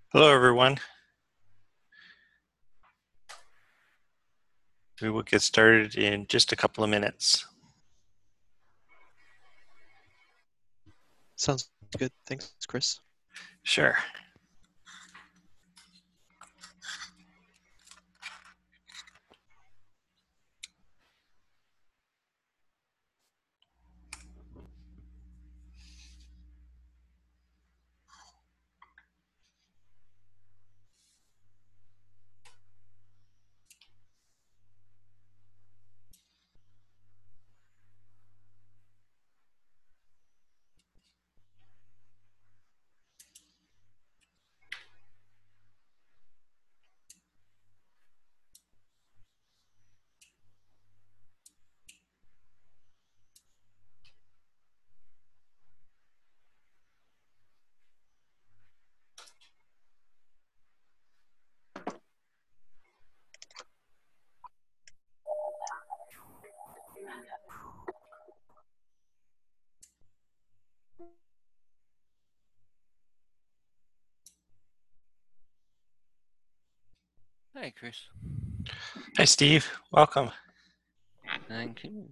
Hello, everyone. We will get started in just a couple of minutes. Sounds good. Thanks, Chris. Sure. Hi, Chris. Hi, Steve. Welcome. Thank you.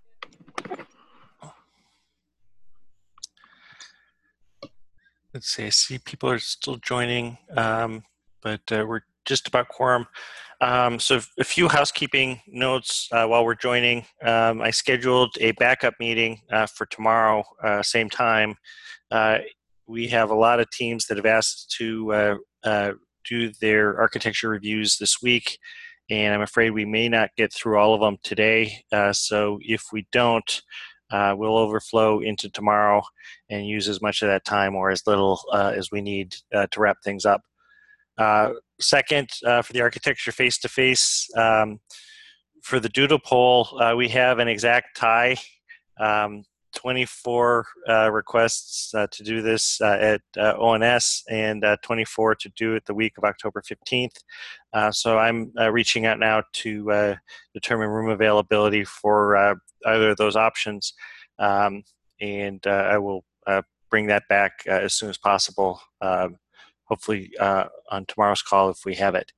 Let's see. I see people are still joining, but we're just about quorum. So a few housekeeping notes while we're joining. I scheduled a backup meeting for tomorrow, same time. We have a lot of teams that have asked to do their architecture reviews this week, and I'm afraid we may not get through all of them today. So if we don't, we'll overflow into tomorrow and use as much of that time or as little as we need to wrap things up. Second, for the architecture face-to-face, for the doodle poll, we have an exact tie. 24 requests to do this at ONS and 24 to do it the week of October 15th. So I'm reaching out now to determine room availability for either of those options. And I will bring that back as soon as possible, hopefully on tomorrow's call if we have it.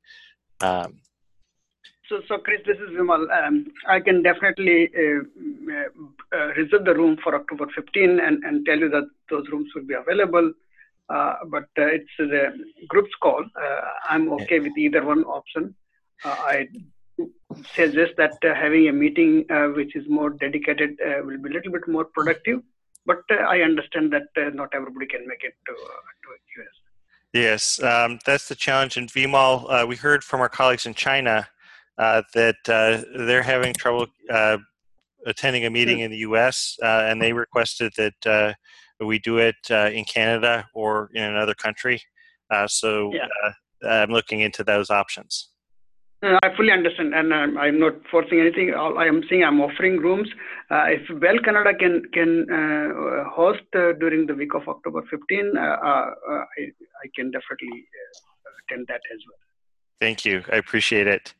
So Chris, this is Vimal. I can definitely reserve the room for October 15 and tell you that those rooms will be available. But it's the group's call. I'm okay with either one option. I suggest that having a meeting which is more dedicated will be a little bit more productive. But I understand that not everybody can make it to US. Yes, that's the challenge in VMAL. We heard from our colleagues in China that they're having trouble attending a meeting in the U.S., and they requested that we do it in Canada or in another country. So I'm looking into those options. I fully understand, and I'm not forcing anything. All I am saying, I'm offering rooms. If Bell Canada can host during the week of October 15, I can definitely attend that as well. Thank you. I appreciate it.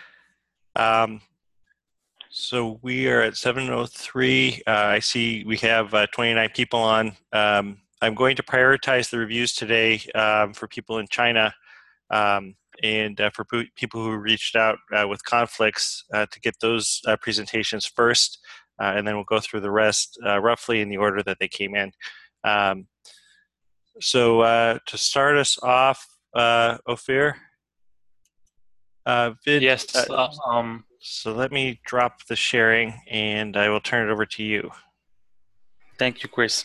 So we are at 7:03. I see we have 29 people on. I'm going to prioritize the reviews today for people in China and for people who reached out with conflicts to get those presentations first, and then we'll go through the rest roughly in the order that they came in. So to start us off, Ophir? Vid, yes. So let me drop the sharing and I will turn it over to you. Thank you, Chris.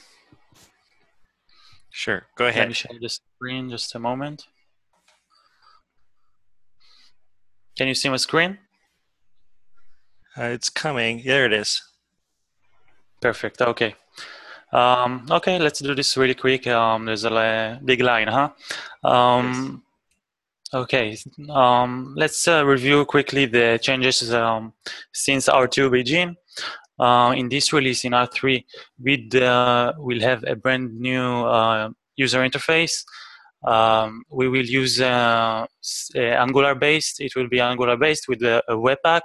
Sure, go ahead. Let me share the screen just a moment. Can you see my screen? It's coming. There it is. Perfect. Okay. Okay, let's do this really quick. There's a big line, huh? Yes. Okay. Let's review quickly the changes since R2 Beijing. In this release in R3, we'll have a brand new user interface. We will use Angular based. It will be Angular based with a Webpack.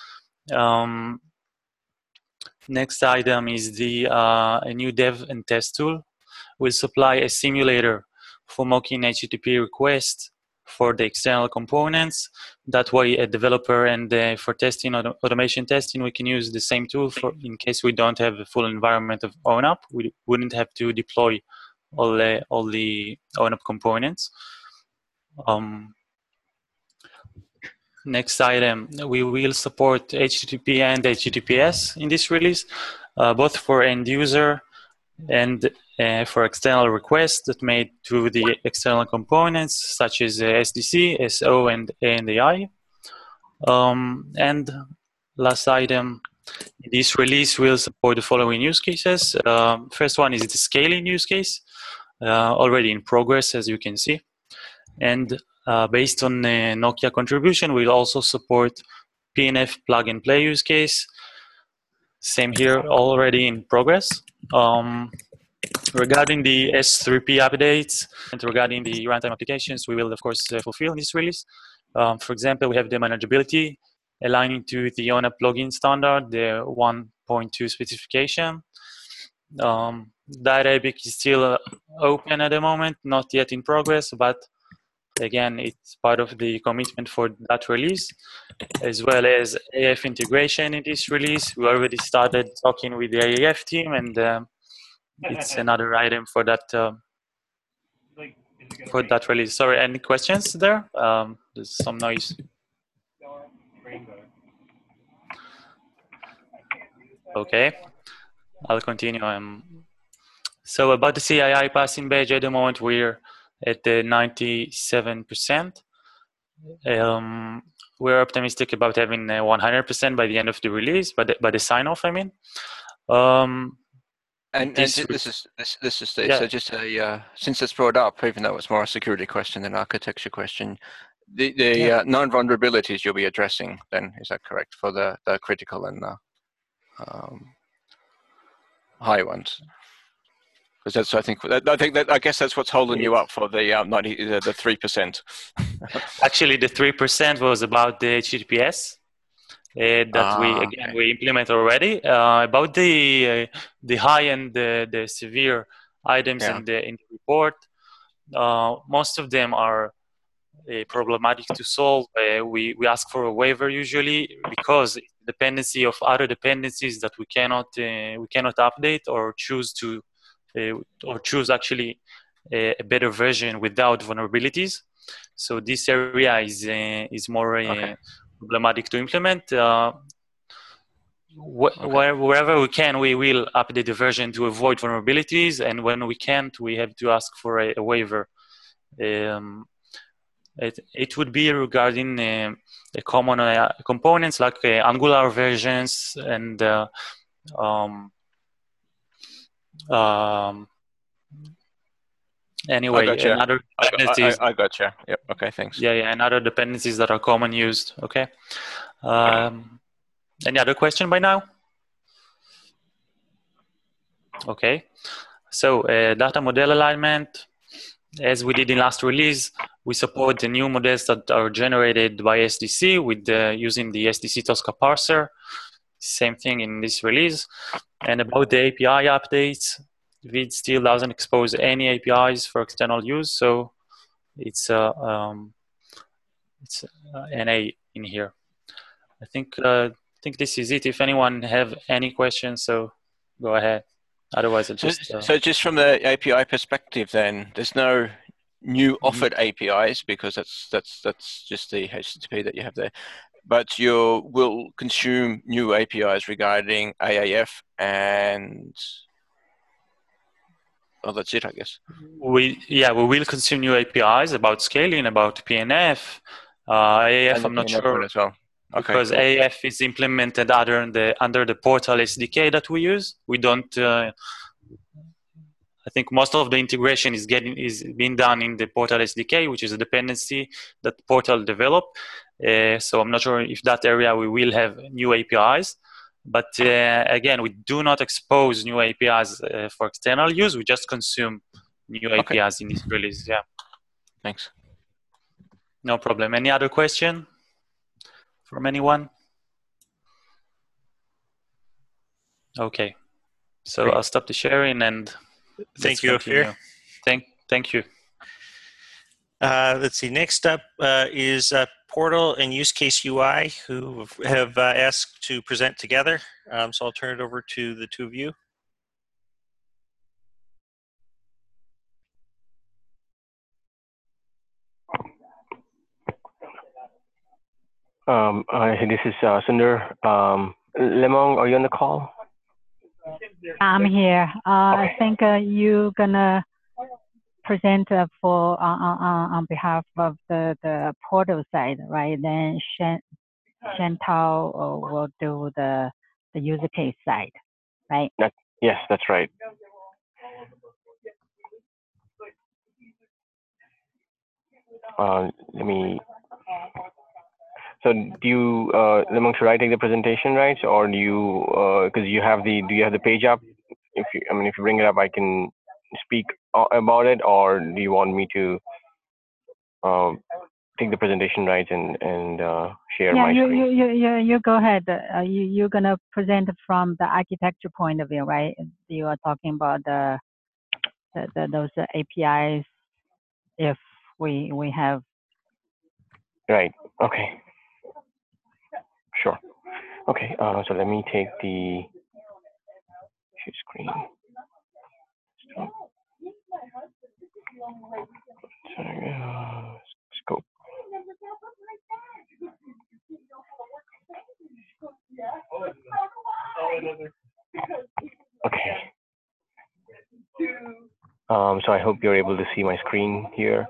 Next item is a new dev and test tool. We'll supply a simulator for mocking HTTP requests for the external components. That way, a developer and for testing, automation testing, we can use the same tool for in case we don't have a full environment of ONUP. We wouldn't have to deploy all the ONUP components. Next item, we will support HTTP and HTTPS in this release, both for end user and for external requests that made to the external components, such as SDC, SO, and ANDI. And last item, this release will support the following use cases. First one is the scaling use case, already in progress, as you can see. And based on Nokia contribution, we'll also support PNF plug-and-play use case. Same here, already in progress. Regarding the S3P updates and regarding the runtime applications, we will, of course, fulfill this release. For example, we have the manageability aligning to the ONUP login standard, the 1.2 specification. That epic is still open at the moment, not yet in progress, but again, it's part of the commitment for that release, as well as AF integration in this release. We already started talking with the AAF team, and it's another item for that release. Sorry, any questions there? There's some noise. Okay, I'll continue. So about the CII passing badge, at the moment we're at the 97%. We're optimistic about having 100% by the end of the release, by the sign-off, I mean. And this is Steve. Yeah. So just since it's brought up, even though it's more a security question than an architecture question, the known vulnerabilities you'll be addressing, then is that correct, for the critical and high ones? Because that's I guess that's what's holding you up for the 3%. Actually, the 3% was about the HTTPS. That we implement already. About the high and the severe items in the report, most of them are problematic to solve. We ask for a waiver usually because dependency of other dependencies that we cannot update or choose actually a better version without vulnerabilities. So this area is more problematic to implement. Wherever we can, we will update the version to avoid vulnerabilities, and when we can't, we have to ask for a waiver. It would be regarding common components like Angular versions and anyway, and other dependencies. I gotcha. Yep. Okay. Thanks. Yeah, and other dependencies that are common used. Okay. Any other question by now? Okay. So data model alignment, as we did in last release, we support the new models that are generated by SDC with using the SDC Tosca parser. Same thing in this release. And about the API updates, Vid still doesn't expose any APIs for external use, so it's NA in here. I think this is it. If anyone have any questions, so go ahead. Otherwise, I'll just. So just from the API perspective, then there's no new offered APIs because that's just the HTTP that you have there. But you will consume new APIs regarding AAF and that's it, I guess. We will consume new APIs about scaling, about PNF, AAF. I'm not sure as well. Okay, because AAF is implemented under the Portal SDK that we use. We don't. I think most of the integration is being done in the Portal SDK, which is a dependency that Portal developed. So I'm not sure if that area we will have new APIs. But again, we do not expose new APIs for external use. We just consume new APIs in this release. Yeah. Thanks. No problem. Any other question from anyone? Okay. So I'll stop the sharing and thank you, Ophir. Thank you. Let's see. Next up is Portal and Use Case UI, who have asked to present together. So I'll turn it over to the two of you. This is Sundar. Lemong, are you on the call? I'm here. Okay. I think you're gonna present for on behalf of the portal side, right? Then Chantal will do the user case side, right? Yes, that's right. Let me. So do you, Lemong, should I take the presentation, right? Or do you, because you have the, do you have the page up? If you, I mean, if you bring it up, I can speak about it, or do you want me to take the presentation rights and share my screen? You go ahead. You're gonna present from the architecture point of view, right? You are talking about those APIs. If we have. Right. Okay. Sure. Okay. So let me take the screen. Scope. Okay. So I hope you're able to see my screen here.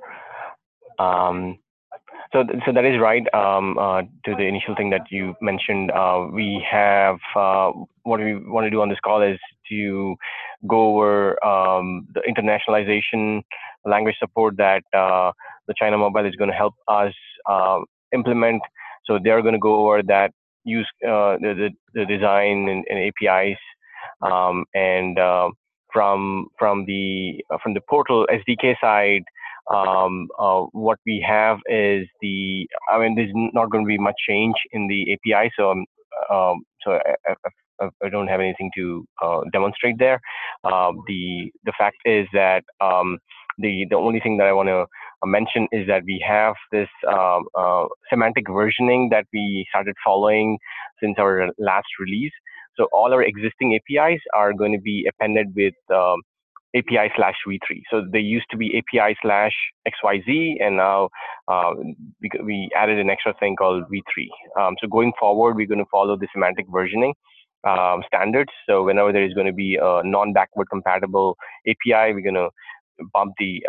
So that is right. To the initial thing that you mentioned, we have what we want to do on this call is to go over the internationalization language support that the China Mobile is going to help us implement. So they're going to go over that, use the design and APIs, and from the portal SDK side. What we have is there's not going to be much change in the API, so I don't have anything to demonstrate there. The fact is that the only thing that I want to mention is that we have this semantic versioning that we started following since our last release. So all our existing APIs are going to be appended with API/v3. So they used to be API/XYZ, and now we added an extra thing called v3. So going forward, we're going to follow the semantic versioning standards. So whenever there is going to be a non-backward compatible API, we're going to bump the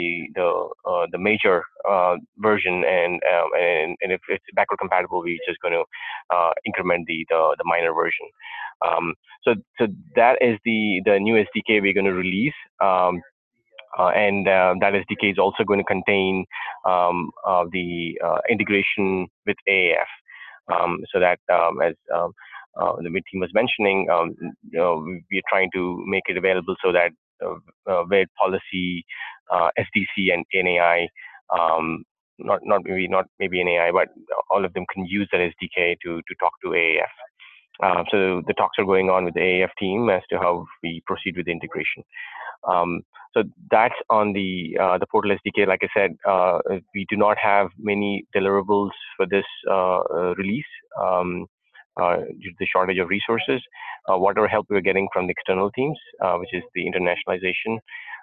major version, and if it's backward compatible, we're just going to increment the minor version. So that is the new SDK we're going to release, and that SDK is also going to contain the integration with AAF, so that as the mid team was mentioning, we're trying to make it available so that where policy, SDC, and NAI, not maybe NAI, but all of them can use that SDK to talk to AAF. So the talks are going on with the AAF team as to how we proceed with the integration. So that's on the Portal SDK. Like I said, we do not have many deliverables for this release due to the shortage of resources. Whatever help we're getting from the external teams, which is the internationalization,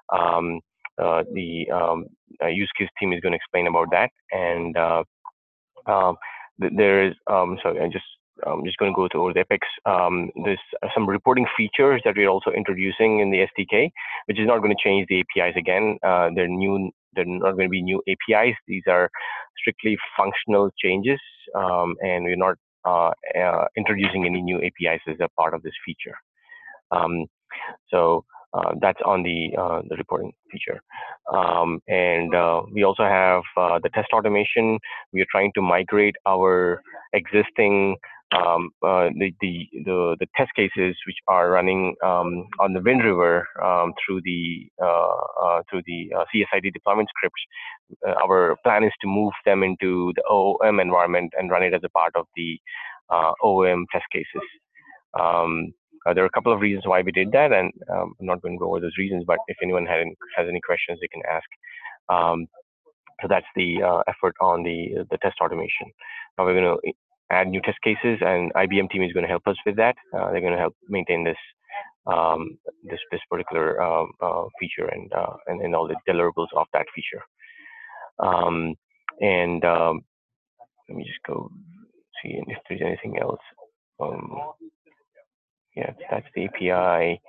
the use case team is going to explain about that. And there is, I'm just going to go through the epics. There's some reporting features that we're also introducing in the SDK, which is not going to change the APIs again. They're not going to be new APIs. These are strictly functional changes, and we're not introducing any new APIs as a part of this feature. So that's on the reporting feature. And we also have the test automation. We are trying to migrate our existing the test cases which are running on the Wind River through the CSID deployment scripts. Our plan is to move them into the OOM environment and run it as a part of the OOM test cases. There are a couple of reasons why we did that, and I'm not going to go over those reasons, but if anyone has any questions, they can ask. So that's the effort on the test automation. Now we're going to add new test cases, and IBM team is going to help us with that. They're going to help maintain this this particular feature and all the deliverables of that feature. Let me just go see if there's anything else. Yeah, that's the API.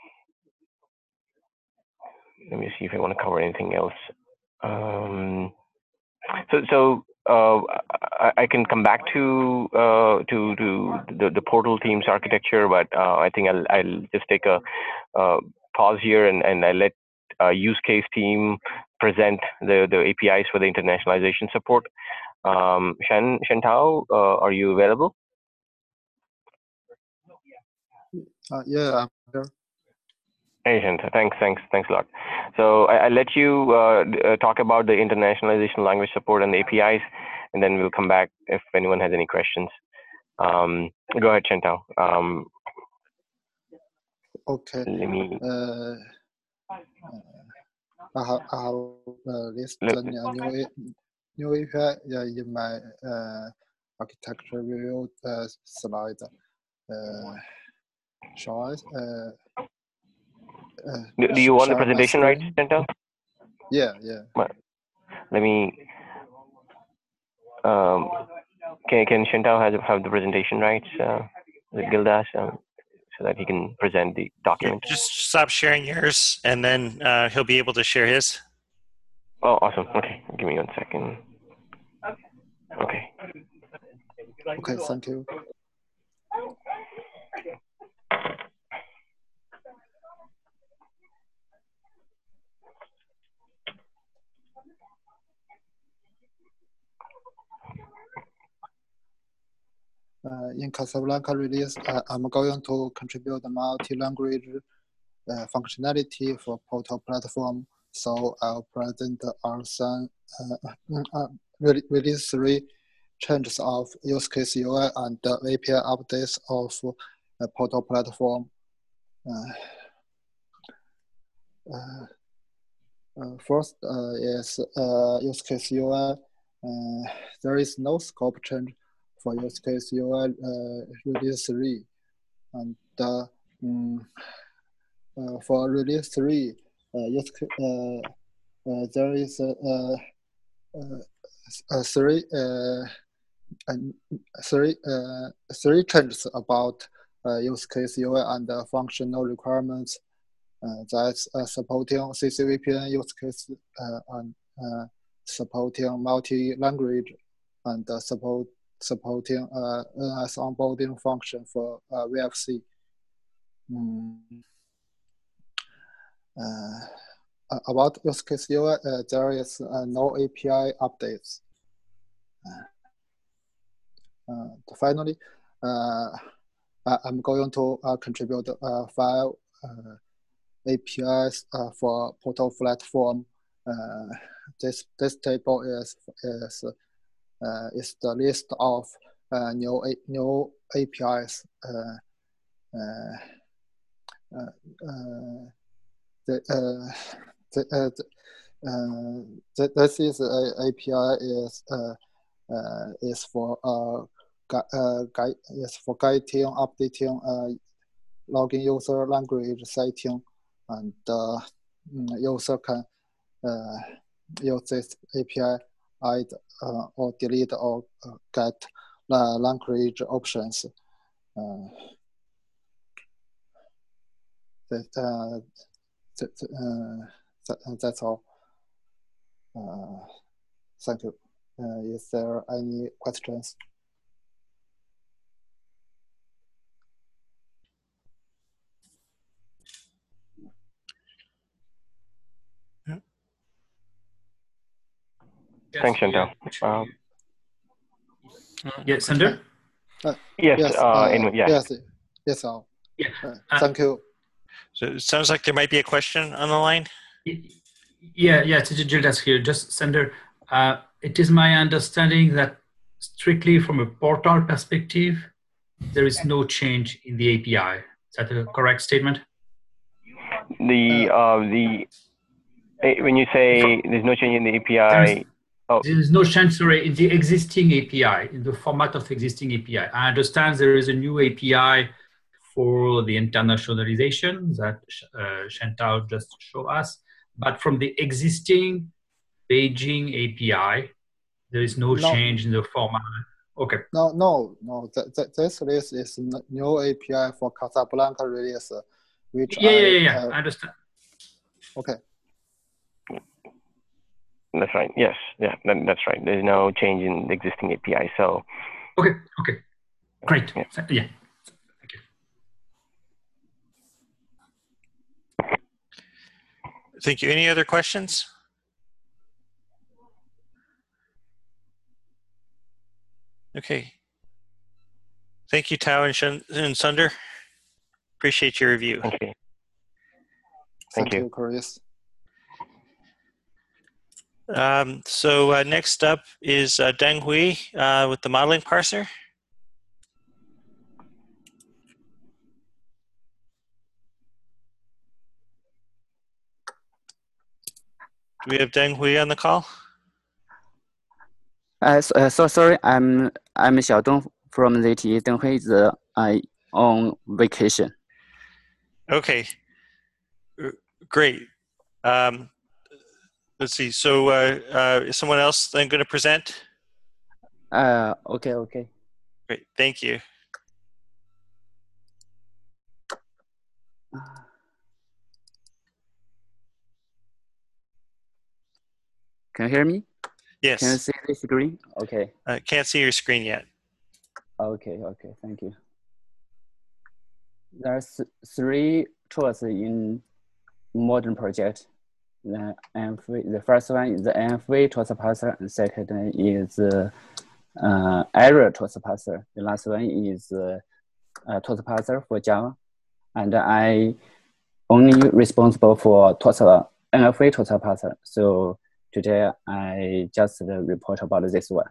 Let me see if I want to cover anything else. I can come back to the portal team's architecture, but I think I'll just take a pause here and I let use case team present the APIs for the internationalization support. Shantao, are you available? Yeah, I'm here. Hey, Shantao, thanks a lot. So I'll let you talk about the internationalization language support and the APIs, and then we'll come back if anyone has any questions. Go ahead, Shantao. Okay. Let me. I have listed new API in my architecture review slide. Shall I? Do you want the presentation right, Shantao? Yeah. Let me. Can Shantao have the presentation rights with Gildas so that he can present the document? Yeah, just stop sharing yours, and then he'll be able to share his. Oh, awesome. Okay, give me 1 second. Okay. Okay, thank you. In Casablanca release, I'm going to contribute multi-language functionality for Portal platform. So I'll present some release 3 changes of use case UI and API updates of Portal platform. First is use case UI. There is no scope change for use case UI release 3, and for release 3, there is three changes about use case UI and functional requirements. That's supporting CCVPN use case and supporting multi-language and supporting NS onboarding function for VFC. About use case UI, there is no API updates. Finally, I'm going to contribute 5 APIs for Portal platform. This table is the list of new APIs. This is API is for guiding, updating, login user language setting, and user can use this API, add or delete or get language options. That's all. Thank you. Is there any questions? Thanks, Shantao. Yeah, Sander? Yes. Yes. All. Yeah. Thank you. So it sounds like there might be a question on the line. Yeah, Gildas here. Just Sander, it is my understanding that strictly from a portal perspective, there is no change in the API. Is that a correct statement? When you say there's no change in the API, Oh. There is no change, sorry, in the existing API, in the format of existing API. I understand there is a new API for the internationalization that Chantal just showed us, but from the existing Beijing API, there is no change in the format. Okay. No. This release is new API for Casablanca release, which I understand. Okay. That's right. Yes. Yeah. That's right. There's no change in the existing API. So. Okay. Great. Yeah. Thank you. Thank you. Any other questions? Okay. Thank you, Tao and Sunder. Appreciate your review. Thank you. Thank you, Chris. So next up is Deng Hui with the modeling parser. Do we have Deng Hui on the call? So sorry, I'm Xiaodong from ZTE. Deng Hui is on vacation. Okay. Great. Let's see. So is someone else then going to present? Okay. Great. Thank you. Can you hear me? Yes. Can you see the screen? Okay. Can't see your screen yet. Okay. Thank you. There's 3 tools in modern project. The first one is the NFV tools parser, and second is Arrow tools parser. The last one is tools parser for Java, and I only responsible for NFV tools parser. So today I just report about this one.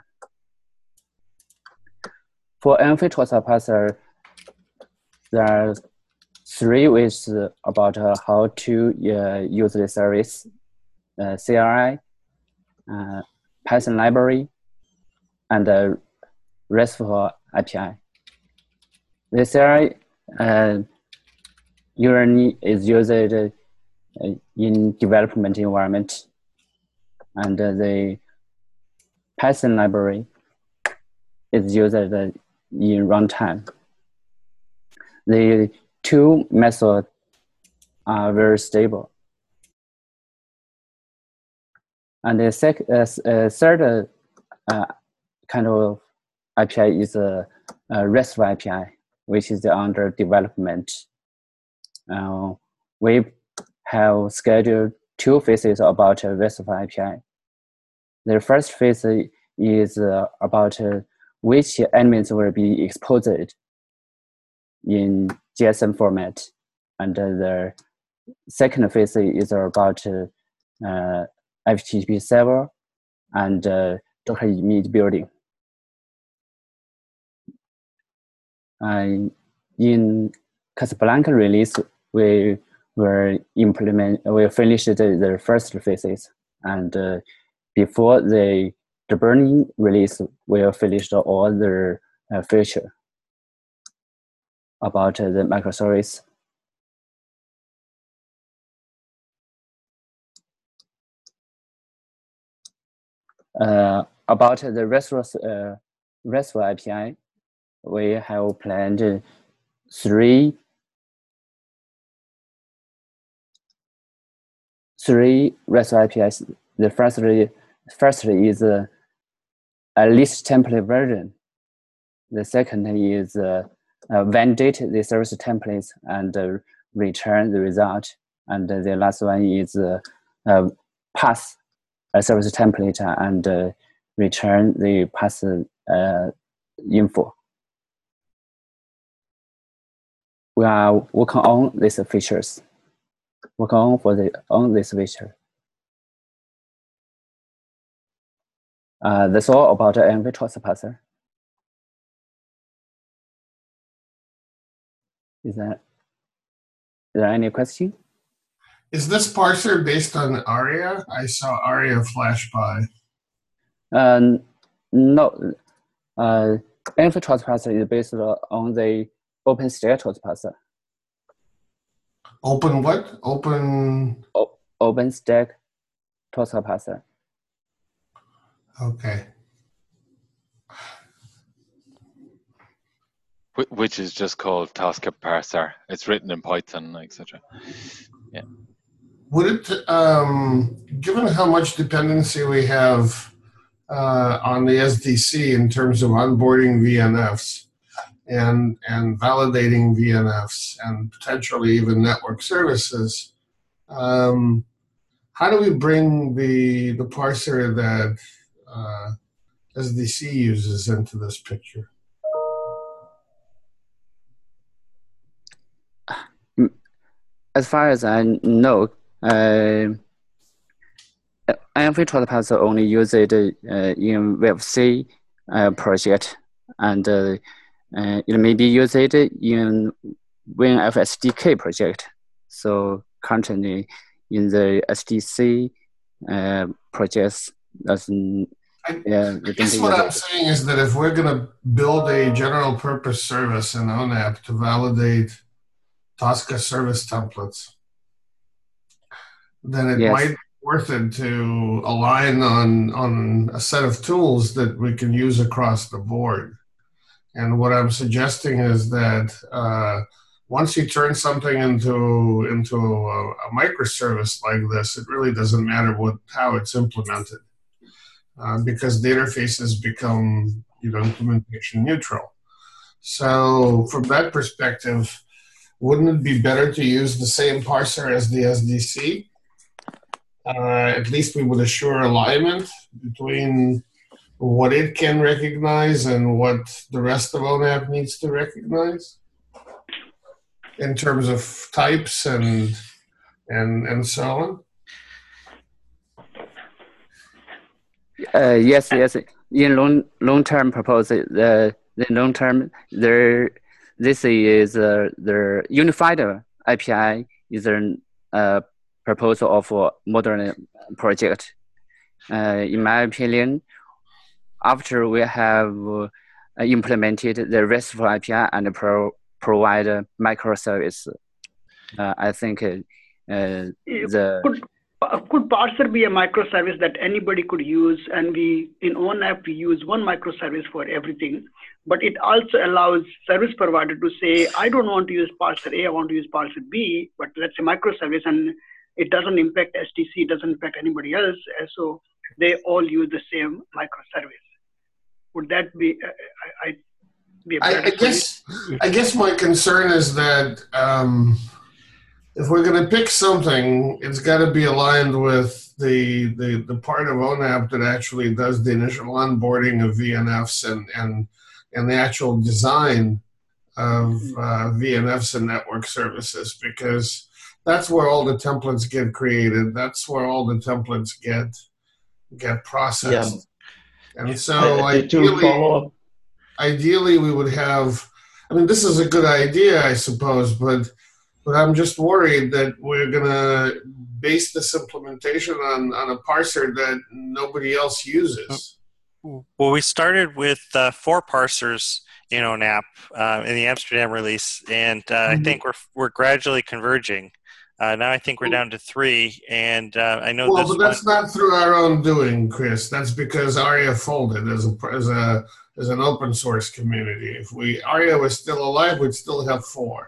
For NFV tools parser, there are 3 ways about how to use the service: CLI, Python library, and RESTful API. The CLI usually is used in development environment, and the Python library is used in runtime. The 2 methods are very stable. And the third kind of API is a RESTful API, which is under development. We have scheduled 2 phases about RESTful API. The first phase is about which elements will be exposed in JSON format, and the second phase is about HTTP server and Docker image building. In Casablanca release, we finished the first phases, and before the burning release, we finished all the feature about the microservice. About the RESTful API, we have planned 3 RESTful APIs. The first is a list template version. The second is validate the service templates and return the result. And the last one is pass a service template and return the pass info. We are working on these features. On this feature. That's all about NFV tools parser. Is there any question? Is this parser based on ARIA? I saw ARIA flash by. No. AMF transfer parser is based on the OpenStack transfer parser. Open what? OpenStack transfer parser. Okay. Which is just called Tosca parser. It's written in Python, etc. Yeah. Would it, given how much dependency we have on the SDC in terms of onboarding VNFs and validating VNFs and potentially even network services, how do we bring the parser that SDC uses into this picture? As far as I know, AMF transfer parser only use it in WebC project, and it may be used in WinF SDK project. So currently in the SDC projects, I guess what I'm saying is that if we're going to build a general purpose service in ONAP to validate Tosca service templates, then it might be worth it to align on a set of tools that we can use across the board. And what I'm suggesting is that once you turn something into a microservice like this, it really doesn't matter how it's implemented, because the interfaces become implementation neutral. So from that perspective, wouldn't it be better to use the same parser as the SDC? At least we would assure alignment between what it can recognize and what the rest of ONAP needs to recognize in terms of types and so on. Yes. In long-term proposal, the long-term this is the unified API is a proposal of a modern project. In my opinion, after we have implemented the RESTful API and provide a microservice, I think could parser be a microservice that anybody could use? And we in ONAP we use one microservice for everything, but it also allows service provider to say, I don't want to use parser A, I want to use parser B, but that's a microservice and it doesn't impact SDC, it doesn't impact anybody else, so they all use the same microservice. Would that be I guess my concern is that if we're going to pick something, it's got to be aligned with the part of ONAP that actually does the initial onboarding of VNFs and the actual design of VNFs and network services, because that's where all the templates get created. That's where all the templates get processed. Yeah. And so ideally we would have, this is a good idea, I suppose, but I'm just worried that we're going to base this implementation on a parser that nobody else uses. Well, we started with 4 parsers in ONAP in the Amsterdam release, and I think we're gradually converging. Now I think we're down to 3, and I know. Well, but that's not through our own doing, Chris. That's because ARIA folded as an open source community. If ARIA was still alive, we'd still have 4.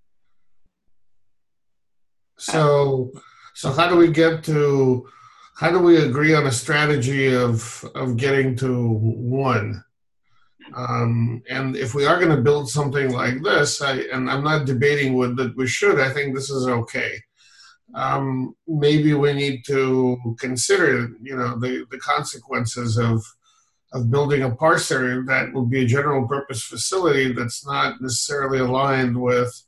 So how do we agree on a strategy of getting to 1? And if we are going to build something like this, and I'm not debating that we should, I think this is okay. Maybe we need to consider, the consequences of building a parser that will be a general purpose facility that's not necessarily aligned with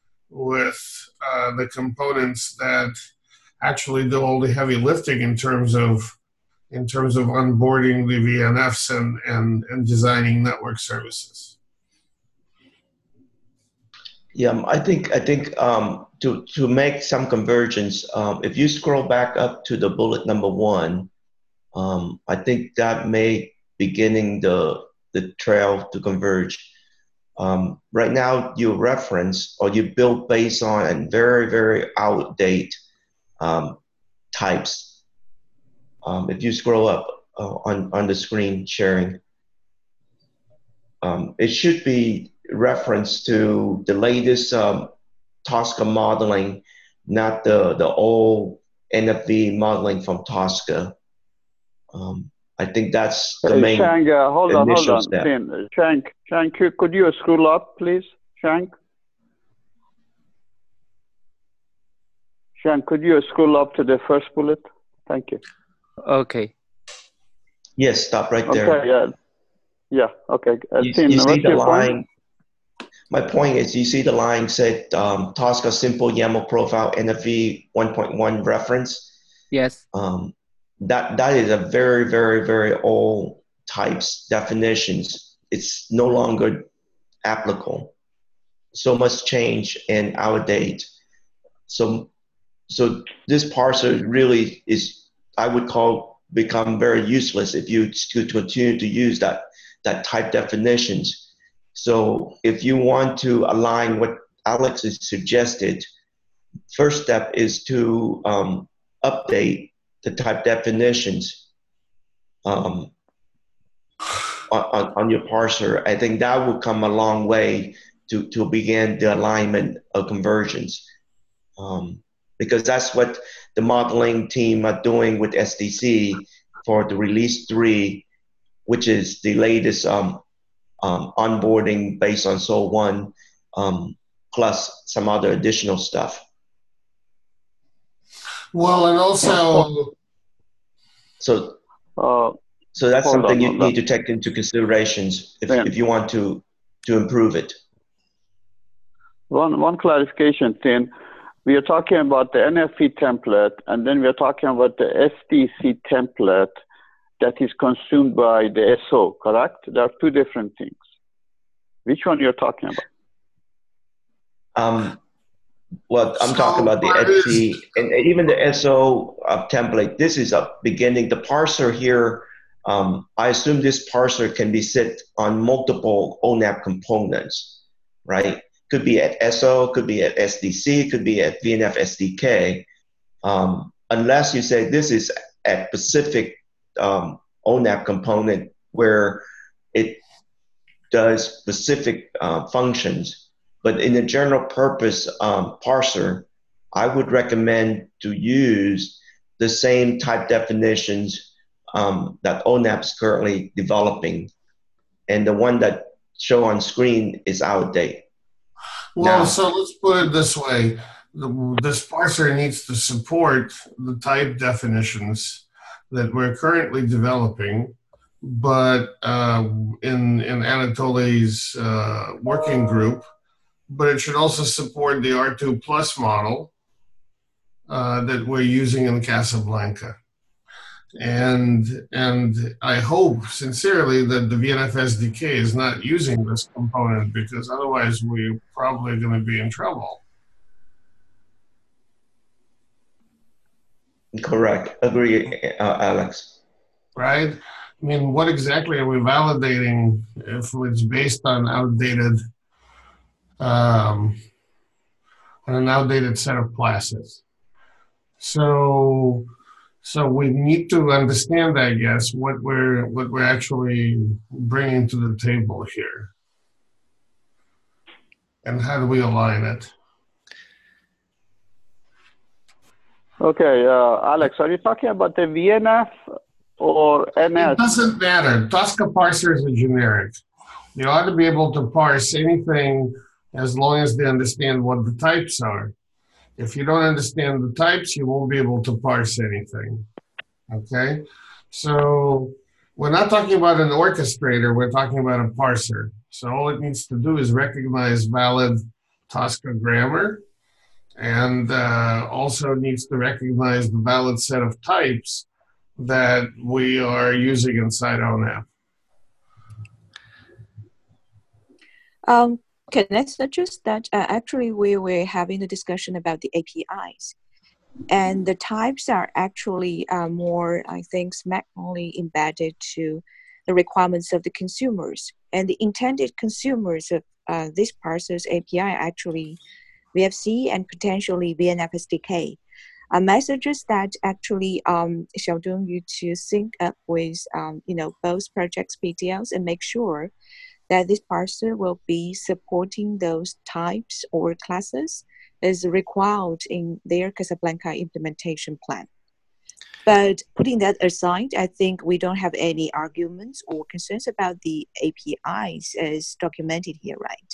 the components that actually do all the heavy lifting in terms of onboarding the VNFs and designing network services. Yeah, I think to make some convergence, if you scroll back up to the bullet number 1, I think that may beginning the trail to converge. Right now, you reference or you build based on very, very outdated types. If you scroll up on the screen sharing, it should be reference to the latest Tosca modeling, not the old NFV modeling from Tosca. I think that's the main Shang, hold on. step. Shang, could you scroll up, please? Shang, could you scroll up to the first bullet? Thank you. Okay. Yes, stop right there. Okay, yeah, okay. You see the line. My point is, you see the line said Tosca simple YAML profile NFV 1.1 reference. Yes. That is a very, very, very old types definitions. It's no longer applicable. So much change and outdated. So this parser really is, I would call, become very useless if you continue to use that type definitions. So if you want to align what Alex has suggested, first step is to update the type definitions on your parser. I think that will come a long way to begin the alignment of conversions. Because that's what the modeling team are doing with SDC for the release 3, which is the latest onboarding based on SOL 1, plus some other additional stuff. Well, and also, so that's something you need to take into considerations if you want to improve it. One clarification, Tim. We are talking about the NFV template, and then we are talking about the SDC template that is consumed by the SO, correct? There are two different things. Which one you're talking about? Well, I'm talking about the FC and even the SO template. This is a beginning. The parser here, I assume this parser can be set on multiple ONAP components, right? Could be at SO, could be at SDC, could be at VNF SDK. Unless you say this is at specific ONAP component where it does specific functions. But in the general purpose parser, I would recommend to use the same type definitions that ONAP is currently developing. And the one that show on screen is outdated. Well, so let's put it this way. This parser needs to support the type definitions that we're currently developing, but in Anatoly's working group, but it should also support the R2 Plus model that we're using in Casablanca. And I hope sincerely that the VNF SDK is not using this component, because otherwise we're probably going to be in trouble. Correct. Agree, Alex. Right? I mean, what exactly are we validating if it's based on outdated, on an outdated set of classes? So we need to understand, I guess, what we're actually bringing to the table here, and how do we align it? Okay, Alex, are you talking about the VNF or NS? It doesn't matter. Tosca parser is a generic. You ought to be able to parse anything as long as they understand what the types are. If you don't understand the types, you won't be able to parse anything. Okay? So we're not talking about an orchestrator, we're talking about a parser. So all it needs to do is recognize valid Tosca grammar, and also needs to recognize the valid set of types that we are using inside ONAP. Can I suggest that actually we were having a discussion about the APIs. And the types are actually more, I think, smartly embedded to the requirements of the consumers. And the intended consumers of this parsers API actually VFC and potentially VNF SDK. Messages that actually Xiaodong you to sync up with both projects PTLs and make sure that this parser will be supporting those types or classes as required in their Casablanca implementation plan. But putting that aside, I think we don't have any arguments or concerns about the APIs as documented here, right?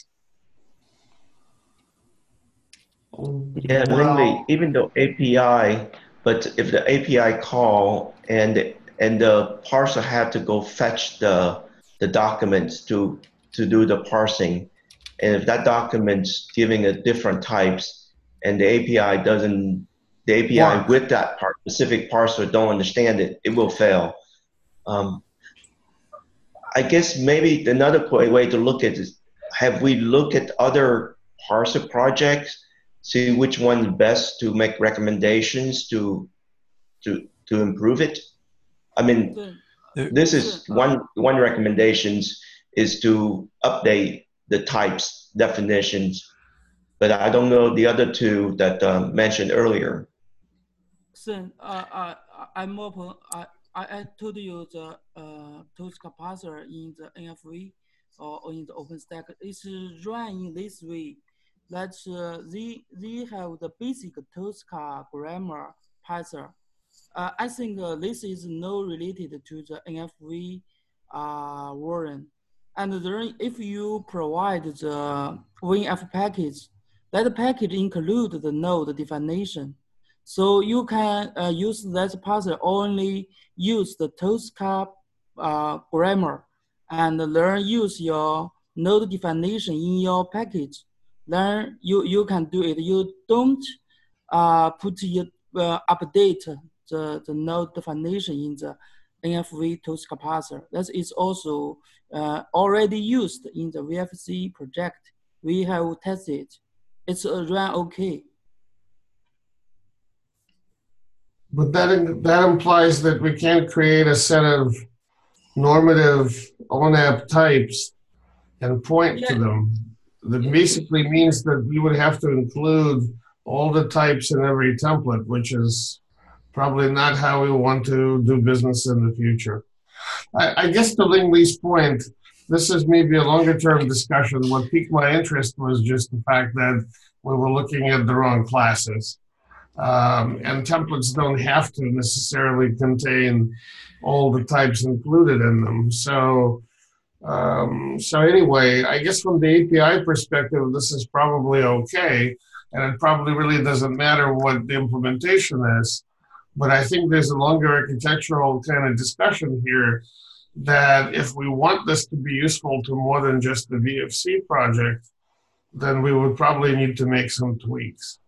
Yeah, Lingli, even though API, but if the API call and the parser had to go fetch the documents to do the parsing, and if that document's giving a different types and the API doesn't, the API with that specific parser don't understand it, it will fail. I guess maybe another way to look at it is, have we looked at other parser projects, see which one is best to make recommendations to improve it? I mean, this is one recommendations is to update the types definitions, but I don't know the other two that mentioned earlier. I'm open. I told you the Tosca parser in the NFV or in the OpenStack. It's run in this way that they have the basic Tosca grammar parser. I think this is not related to the NFV version. And then if you provide the WinF package, that package includes the node definition. So you can use that parser only use the Tosca grammar and then use your node definition in your package. Then you can do it. You don't put your update the node definition in the NFV Tosca parser. That is also already used in the VFC project. We have tested. It's run okay. But that implies that we can't create a set of normative ONAP types and point to them. That basically means that we would have to include all the types in every template, which is probably not how we want to do business in the future. I guess to Lingli's point, this is maybe a longer term discussion. What piqued my interest was just the fact that we were looking at the wrong classes. And templates don't have to necessarily contain all the types included in them. So anyway, I guess from the API perspective, this is probably okay. And it probably really doesn't matter what the implementation is. But I think there's a longer architectural kind of discussion here that if we want this to be useful to more than just the VFC project, then we would probably need to make some tweaks.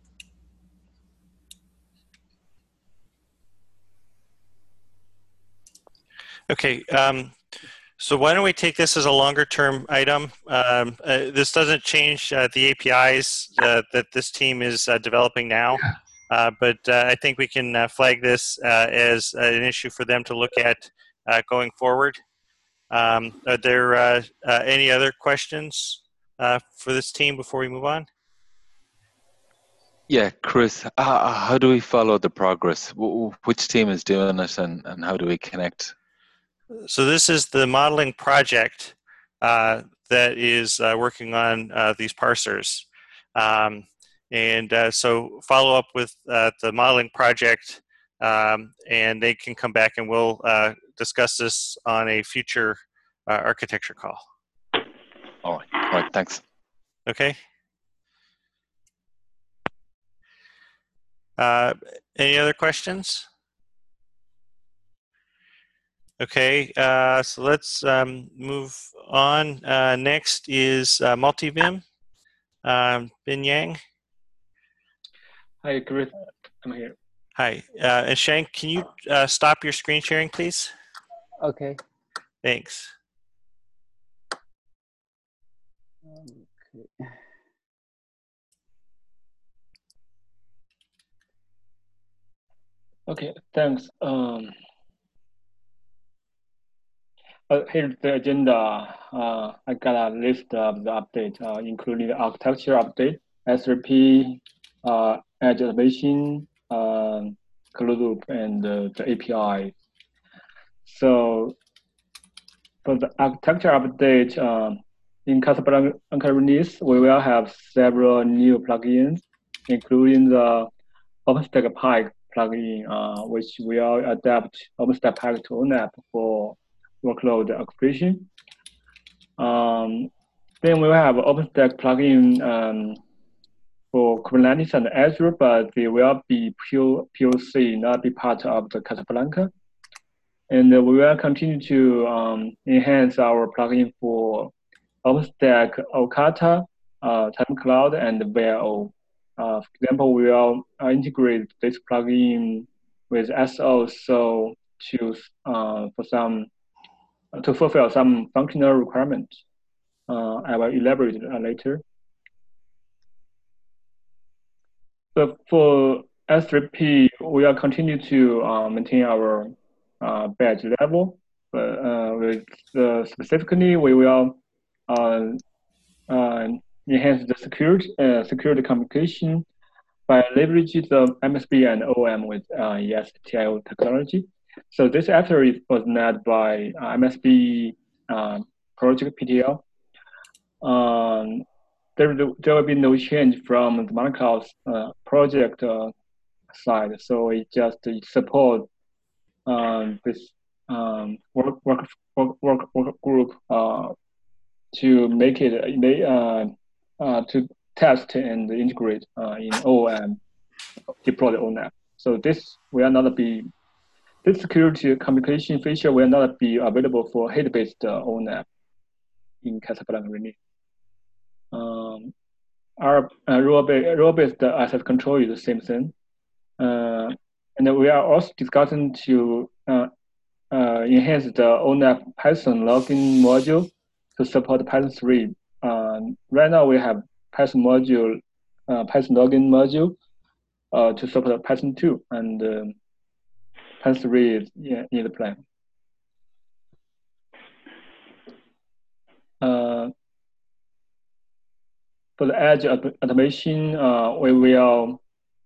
Okay, so why don't we take this as a longer term item? This doesn't change the APIs that this team is developing now, but I think we can flag this as an issue for them to look at going forward. Are there any other questions for this team before we move on? Yeah, Chris, how do we follow the progress? Which team is doing it, and how do we connect? So this is the modeling project that is working on these parsers. So follow up with the modeling project, and they can come back and we'll discuss this on a future architecture call. All right, thanks. Okay. Any other questions? Okay, so let's move on. Next is Multivim, Bin Yang. Hi, Chris. I'm here. Hi, and Shank, can you stop your screen sharing, please? Okay. Thanks. Okay. Okay, thanks. Here's the agenda. I got a list of the update, including the architecture update, SRP, edge automation, closed loop, and the API. So for the architecture update, in Casablanca release, we will have several new plugins, including the OpenStack Pike plugin, which will adapt OpenStack Pike to ONAP for workload orchestration. Then we will have OpenStack plugin for Kubernetes and Azure, but they will be pure POC, not be part of the Casablanca. And we will continue to enhance our plugin for OpenStack Okata, TimeCloud, and VIO. For example, we will integrate this plugin with SO, so to fulfill some functional requirements. I will elaborate later. So for S3P, we will continue to maintain our badge level, but specifically, we will enhance the security communication by leveraging the MSB and OM with ESTIO technology. So this effort was led by MSB project PTL. There will be no change from the Monaco's project side. So we just support this work group to make it to test and integrate in OM deploy the ONAP. So this security communication feature will not be available for head-based ONAP in Casablanca release. Our role-based asset control is the same thing. And we are also discussing to enhance the ONAP Python login module to support Python 3. Right now we have Python module, Python login module to support Python 2, and Python 3 is in the plan. For the edge automation, we will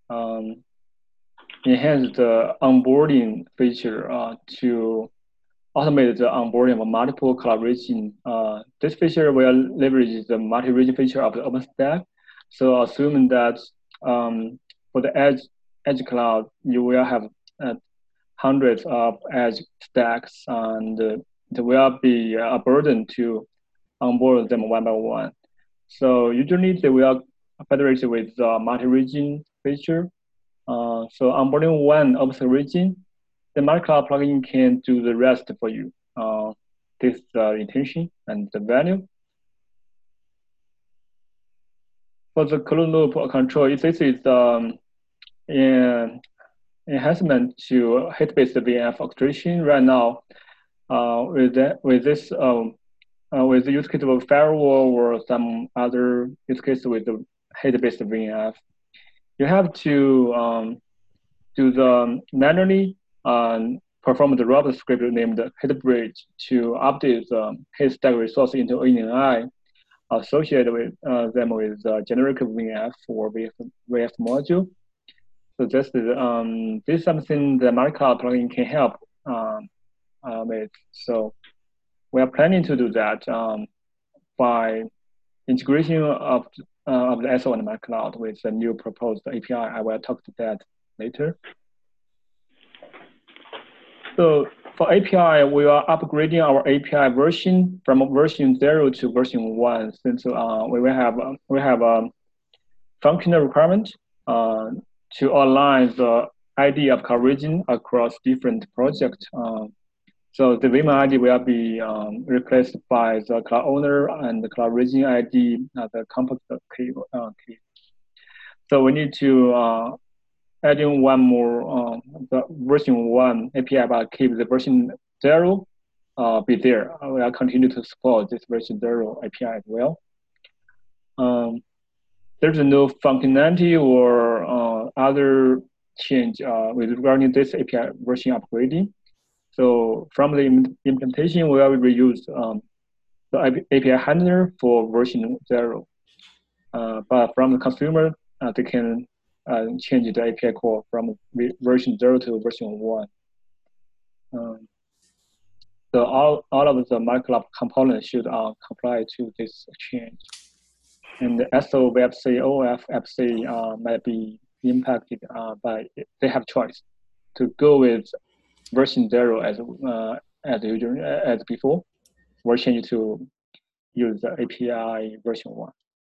enhance the onboarding feature to automate the onboarding of multiple collaboration. This feature will leverage the multi-region feature of the OpenStack. So assuming that for the edge cloud, you will have hundreds of edge stacks, and there will be a burden to onboard them one by one. So usually they will federate with the multi-region feature. So onboarding one OpenStack region, the multi-cloud plugin can do the rest for you. This is the intention and the value. For the closed loop control, this is an enhancement to head-based VNF orchestration. Right now, with the use case of firewall or some other use case with the head-based VNF, you have to do the manually perform the Robot script named HeadBridge to update the head stack resource into ANI associated with them with generic VNF or VF module. So this is something the multi-cloud plugin can help with. So we are planning to do that by integration of the SO and multi-cloud with the new proposed API. I will talk to that later. So for API, we are upgrading our API version from version 0 to version 1, since we have a functional requirement to align the ID of cloud region across different projects. So the Vima ID will be replaced by the cloud owner and the cloud region ID, the compact key. So we need to add in one more, the version 1 API, but keep the version 0 be there. We will continue to support this version 0 API as well. There's no functionality or other change with regarding this API version upgrading. So from the implementation, we will reuse the API handler for version 0. But from the consumer, they can change the API call from version 0 to version 1. So all of the MyCloud components should comply to this change. And the SO, VFC, OF, FC might be impacted by, they have choice to go with version 0 as before, or change to use the API version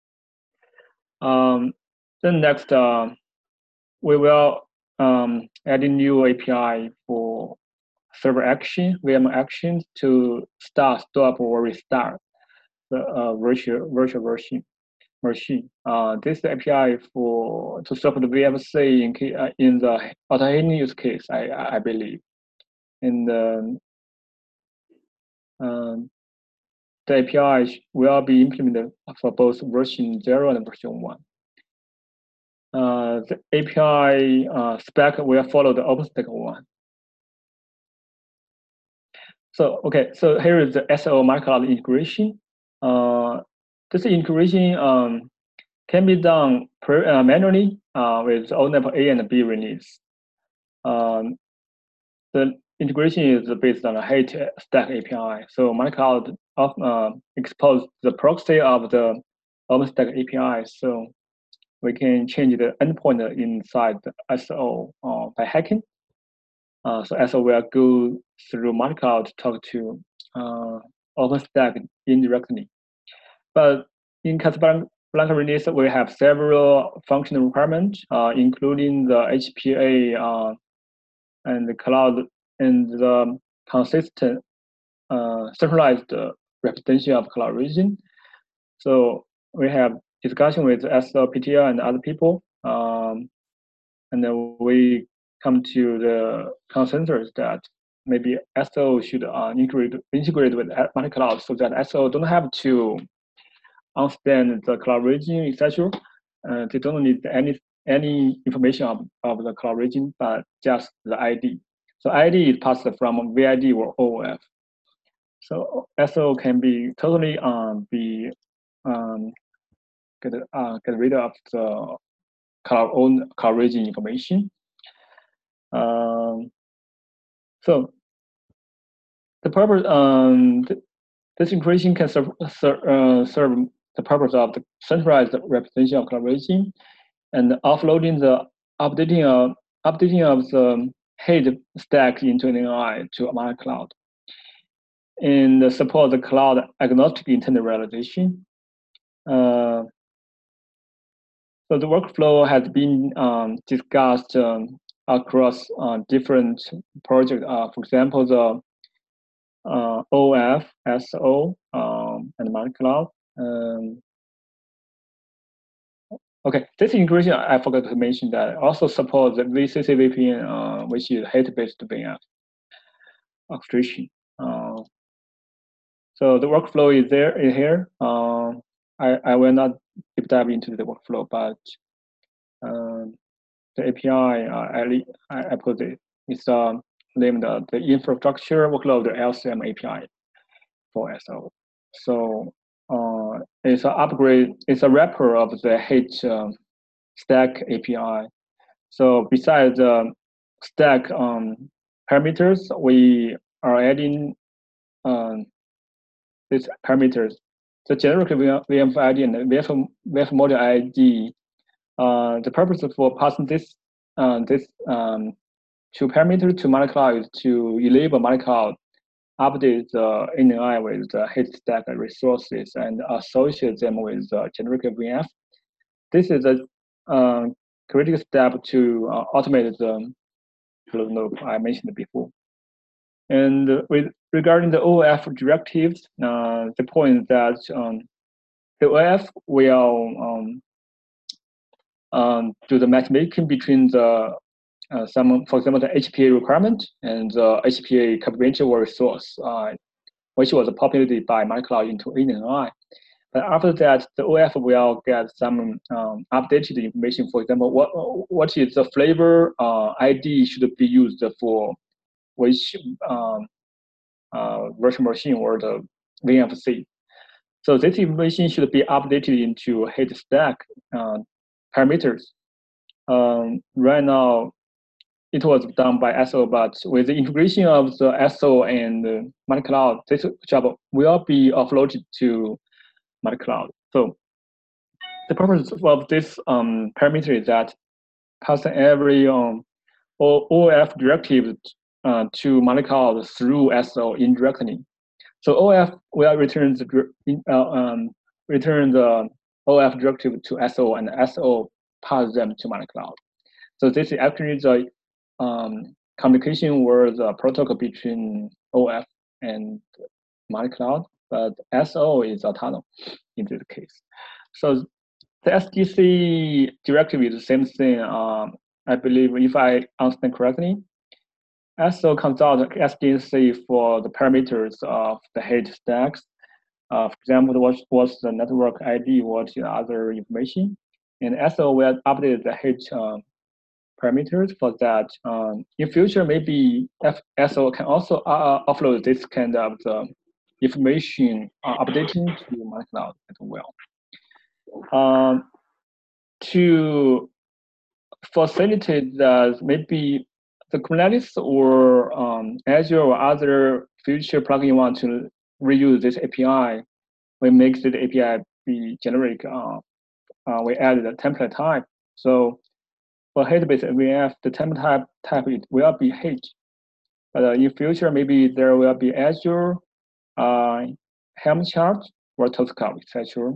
1. Then next, we will add a new API for server action, VM actions to start, stop, or restart the virtual machine. This API to support the VFC in the auto-healing use case, I believe. And the API will be implemented for both version 0 and version 1. The API spec will follow the OpenStack one. So here is the SO MyCloud integration. This integration can be done manually with ONAP A and B release. The integration is based on a Hate Stack API. So MyCloud exposed the proxy of the OpenStack API, so we can change the endpoint inside the SO by hacking. So SO will go through MyCloud to talk to OpenStack indirectly. But in Casablanca release, we have several functional requirements, including the HPA and the cloud and the consistent centralized representation of cloud region. So we have discussion with SO, PTR, and other people, and then we come to the consensus that maybe SO should integrate with MyCloud so that SO don't have to understand the cloud region, etc. They don't need any information of the cloud region, but just the ID. So ID is passed from VID or OOF. So SO can be totally get rid of the cloud region information. So the purpose, this integration can serve the purpose of the centralized representation of cloud region and offloading the updating of the Hate stack into an AI to MyCloud, and support the cloud agnostic intent realization. So the workflow has been discussed across different projects. For example, the OF, SO, and MyCloud. Okay, this integration, I forgot to mention that also supports the VCC VPN, which is Hate-based VNF orchestration. So the workflow is there in here. I will not deep dive into the workflow, but the API I put it. It's named the infrastructure workload LCM API for SO. So it's an upgrade. It's a wrapper of the Hate stack API. So besides the stack parameters, we are adding these parameters. The generic VM ID and VF module ID. The purpose for passing this two parameters to MyCloud is to enable MyCloud update the NNI with the Hate stack resources and associate them with generic VF. This is a critical step to automate the closed loop I mentioned before. And regarding the OF directives, the point that the OF will do the matchmaking between the for example, the HPA requirement and the HPA confidential resource, which was populated by MyCloud into NNI. But after that, the OF will get some updated information. For example, what is the flavor ID should be used for which virtual machine or the VNFC. So this information should be updated into head stack parameters. Right now, it was done by SO, but with the integration of the SO and MatCloud, this job will be offloaded to MatCloud. So the purpose of this parameter is that passing every OF directive to MatCloud through SO indirectly. So OF will return the OF directive to SO, and SO pass them to MatCloud. So this is actually the communication or the protocol between OF and MatCloud, but SO is autonomous in this case. So the SDC directive is the same thing. I believe, if I understand correctly, SO comes out SDC for the parameters of the head stacks. For example, what's the network ID, what's the other information, and SO will update the head parameters for that. In future, maybe SO can also offload this kind of the information updating to MatCloud as well. To facilitate that, maybe the Kubernetes or Azure or other future plugin want to reuse this API, we make the API be generic. We added a template type. So for head-based VNF, the template type it will be H. But in future, maybe there will be Azure, Helm chart, or Tosca, etc.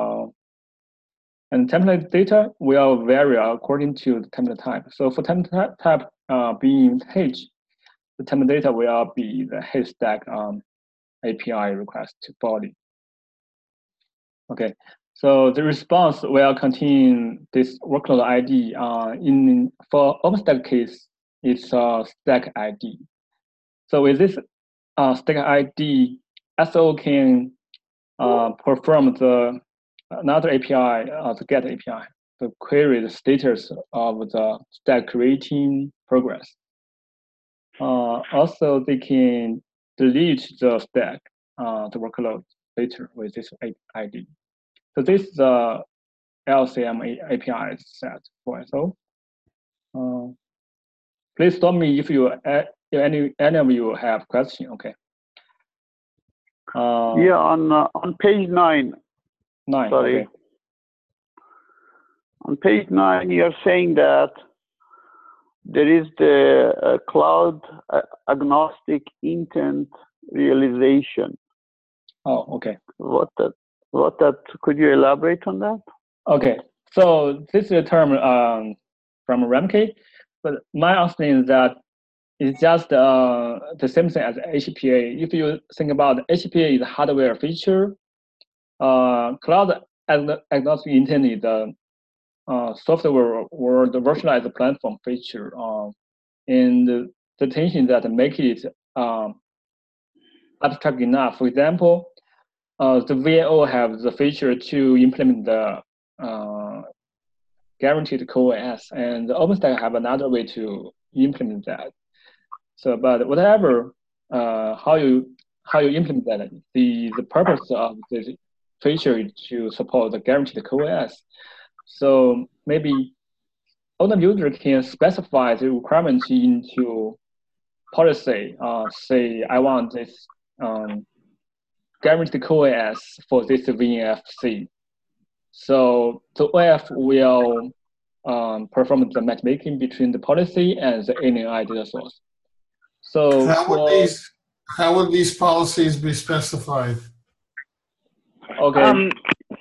And template data will vary according to the template type. So for template type being H, the template data will be the H stack API request body. Okay, so the response will contain this workload ID. For OpenStack case, it's stack ID. So with this stack ID, SO can perform another API, the GET API, to query the status of the stack creating progress. Also, they can delete the stack, the workload later with this ID. So this is the LCM API set for SO. Please stop me if any of you have question. Okay. Yeah, on page 9. Sorry. Okay. On page 9, you're saying that there is the cloud agnostic intent realization. Oh, okay. What that? Could you elaborate on that? Okay. So this is a term from Ramke, but my understanding is that it's just the same thing as HPA. If you think about it, HPA is a hardware feature. Cloud agnostic intent is the software or the virtualized platform feature. And the tension that make it abstract enough. For example, the VNO have the feature to implement the guaranteed CoreOS, and the OpenStack have another way to implement that. So, but whatever, how you implement that, the purpose of this feature is to support the guaranteed CoreOS. So maybe all the user can specify the requirements into policy. Say I want this guaranteed CoreOS for this VNFC. So the OF will perform the matchmaking between the policy and the ANI data source. So how would these policies be specified? Okay.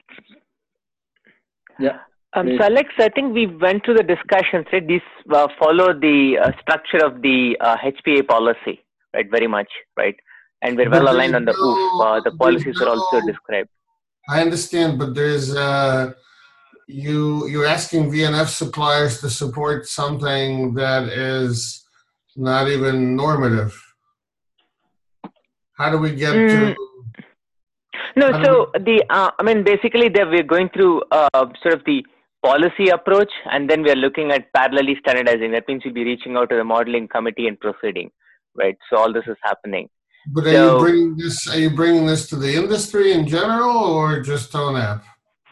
Yeah. So Alex, I think we went through the discussion. Right? These follow the structure of the HPA policy, right? Very much, right? And we're well aligned on the OOF. The policies are also described. I understand, but there's you're asking VNF suppliers to support something that is not even normative. How do we get to? No, so I mean, basically, we're going through sort of the policy approach, and then we're looking at parallelly standardizing. That means you'll be reaching out to the modeling committee and proceeding, right? So all this is happening. But are you bringing this? Are you bringing this to the industry in general, or just ONAP?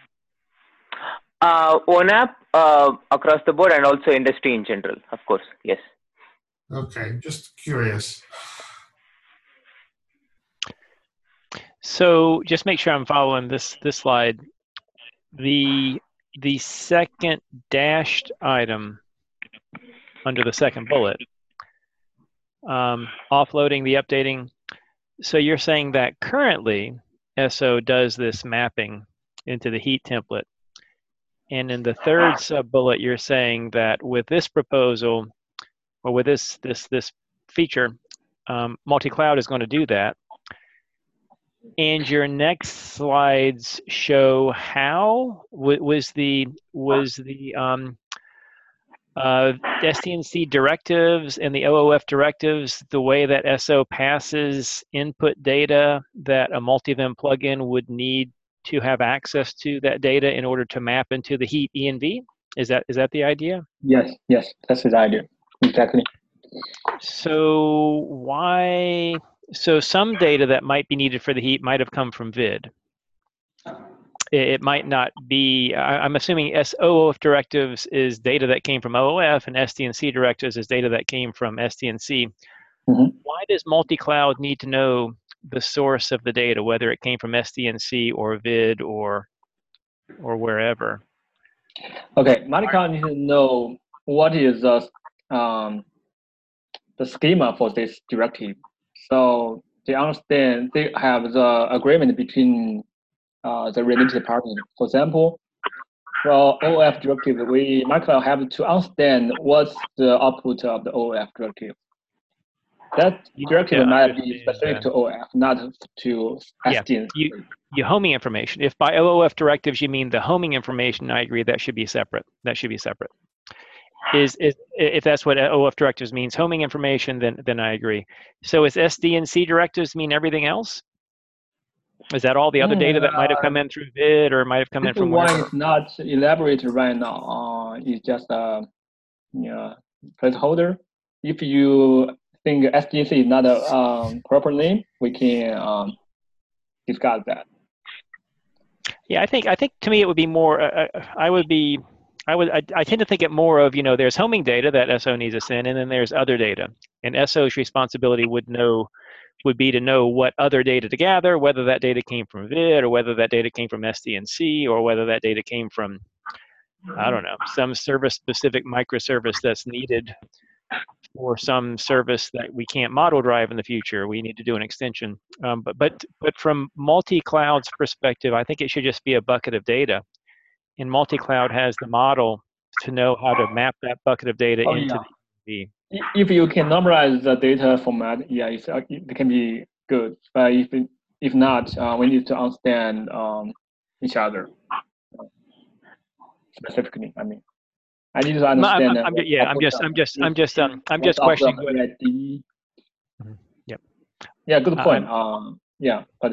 ONAP across the board, and also industry in general, of course. Yes. Okay, just curious. So just make sure I'm following this slide. The second dashed item under the second bullet, offloading the updating. So you're saying that currently SO does this mapping into the heat template. And in the third sub-bullet, you're saying that with this proposal, or with this feature, multi-cloud is going to do that. And your next slides show how was the SDNC directives and the OOF directives the way that SO passes input data that a multi-vim plugin would need to have access to that data in order to map into the heat ENV? Is that the idea? Yes, that's the idea. Exactly. So why? So some data that might be needed for the heat might have come from VID. It might not be. I'm assuming OOF directives is data that came from OOF, and SDNC directives is data that came from SDNC. Mm-hmm. Why does multi-cloud need to know the source of the data, whether it came from SDNC or VID or wherever? Okay, multi-cloud needs to know what is the schema for this directive. So they understand, they have the agreement between the related parties. For example, for OOF directive, multi-cloud have to understand what's the output of the OOF directive. That directive might be specific to OOF, not to SDNC. Your homing information. If by OOF directives you mean the homing information, I agree that should be separate. That should be separate. If that's what OOF directives means, homing information, then I agree. So is SDNC directives mean everything else? Is that all the other data that might have come in through VID or might have come in from wherever? One is not elaborated right now. It's just a placeholder. If you think SDNC is not a proper name, we can discuss that. Yeah, I think to me it would be more. I tend to think it more of, there's homing data that SO needs to send, and then there's other data. And SO's responsibility would be to know what other data to gather, whether that data came from VID or whether that data came from SDNC or whether that data came from, I don't know, some service-specific microservice that's needed for some service that we can't model drive in the future. We need to do an extension. But from multi-cloud's perspective, I think it should just be a bucket of data. And multi-cloud has the model to know how to map that bucket of data into the ENV. If you can normalize the data format, it can be good. But if not, we need to understand each other specifically. I mean, I need to understand. I'm just questioning. Yep. Yeah, good point. But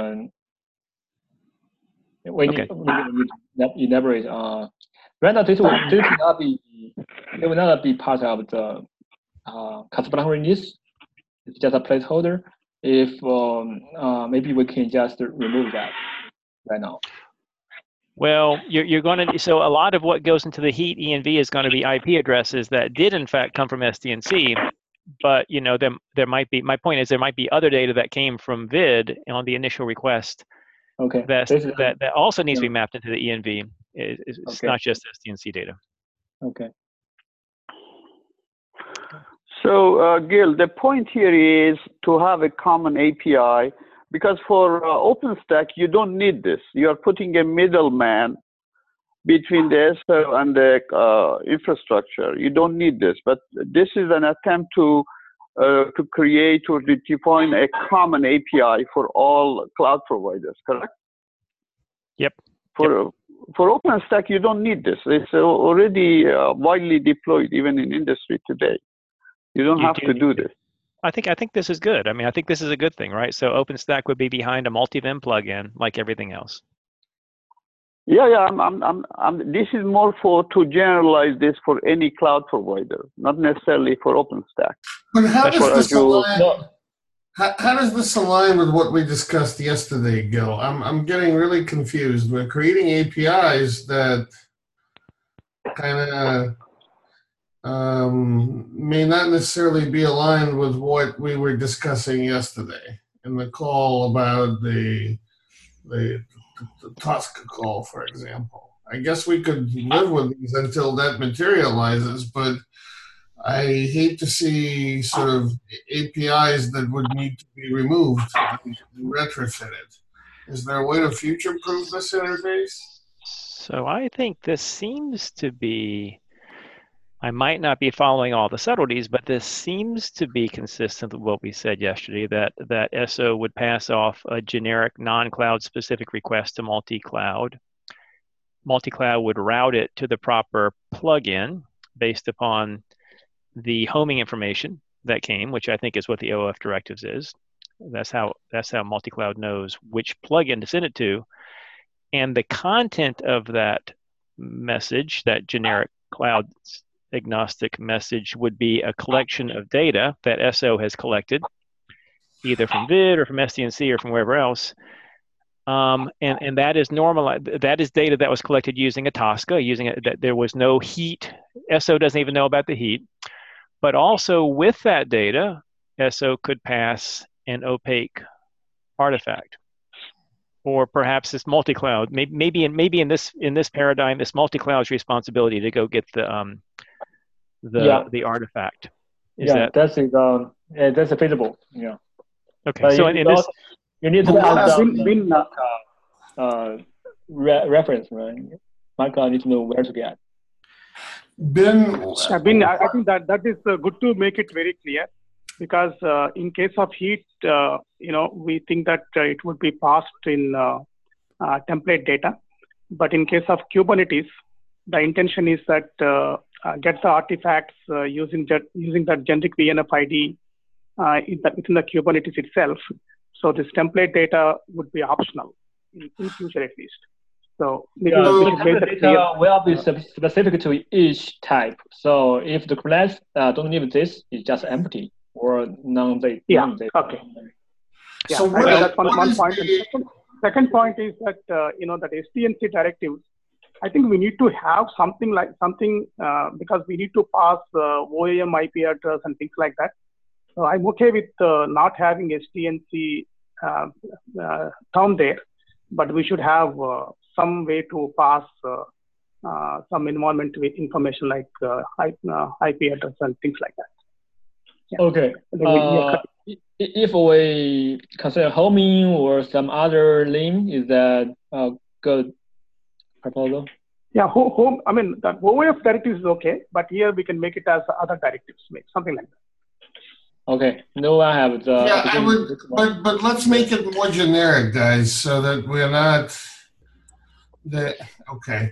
we need to elaborate. Right now, this will not be part of the Casablanca release. It's just a placeholder. If maybe we can just remove that right now. Well, you're going to, so a lot of what goes into the heat ENV is going to be IP addresses that did in fact come from SDNC, but there might be, my point is there might be other data that came from VID on the initial request. Okay. That also needs to be mapped into the ENV. It's not just SDNC data. Okay. So, Gil, the point here is to have a common API, because for OpenStack, you don't need this. You are putting a middleman between the SO and the infrastructure. You don't need this, but this is an attempt to create or to define a common API for all cloud providers, correct? Yep. For OpenStack, you don't need this. It's already widely deployed, even in industry today. You don't have to do this. I think this is good. I mean, I think this is a good thing, right? So OpenStack would be behind a multi-vim plugin like everything else. Yeah. This is more to generalize this for any cloud provider, not necessarily for OpenStack. But how does this align with what we discussed yesterday, Gil? I'm getting really confused. We're creating APIs that kind of may not necessarily be aligned with what we were discussing yesterday in the call about the Tosca call, for example. I guess we could live with these until that materializes, but I hate to see sort of APIs that would need to be removed and retrofitted. Is there a way to future-proof this interface? So I think this seems to be, I might not be following all the subtleties, but this seems to be consistent with what we said yesterday, that SO would pass off a generic non-cloud specific request to multi-cloud. Multi-cloud would route it to the proper plugin based upon the homing information that came, which I think is what the OAuth directives is. That's how multi-cloud knows which plugin to send it to. And the content of that message, that generic cloud agnostic message, would be a collection of data that SO has collected, either from VID or from SDNC or from wherever else. And that is normalized. That is data that was collected using a Tosca, that there was no heat. SO doesn't even know about the heat. But also with that data, SO could pass an opaque artifact, or perhaps this multi-cloud. Maybe in this paradigm, this multi-cloud's responsibility to go get the artifact. That's feasible. Yeah. Okay. But So in this, you need to add reference, right? Micah needs to know where to get. Ben, I think that is good to make it very clear, because in case of heat, we think that it would be passed in template data. But in case of Kubernetes, the intention is that get the artifacts using that generic VNF ID within the Kubernetes itself. So this template data would be optional in future at least. So template data will be specific to each type. So if the class don't need this, it's just empty or non-data. Okay. Yeah, so that's one point. Second point is that that SDNC directives, I think we need to have something because we need to pass OAM IP address and things like that. So I'm okay with not having SDNC term there, but we should have some way to pass some environment with information like IP address and things like that. Yeah. Okay. If we consider homing or some other link, is that a good proposal? Yeah, I mean, the OAF directive is okay, but here we can make it as other directives, something like that. Okay. No, I have the. Yeah, but let's make it more generic, guys, so that we're not. Okay.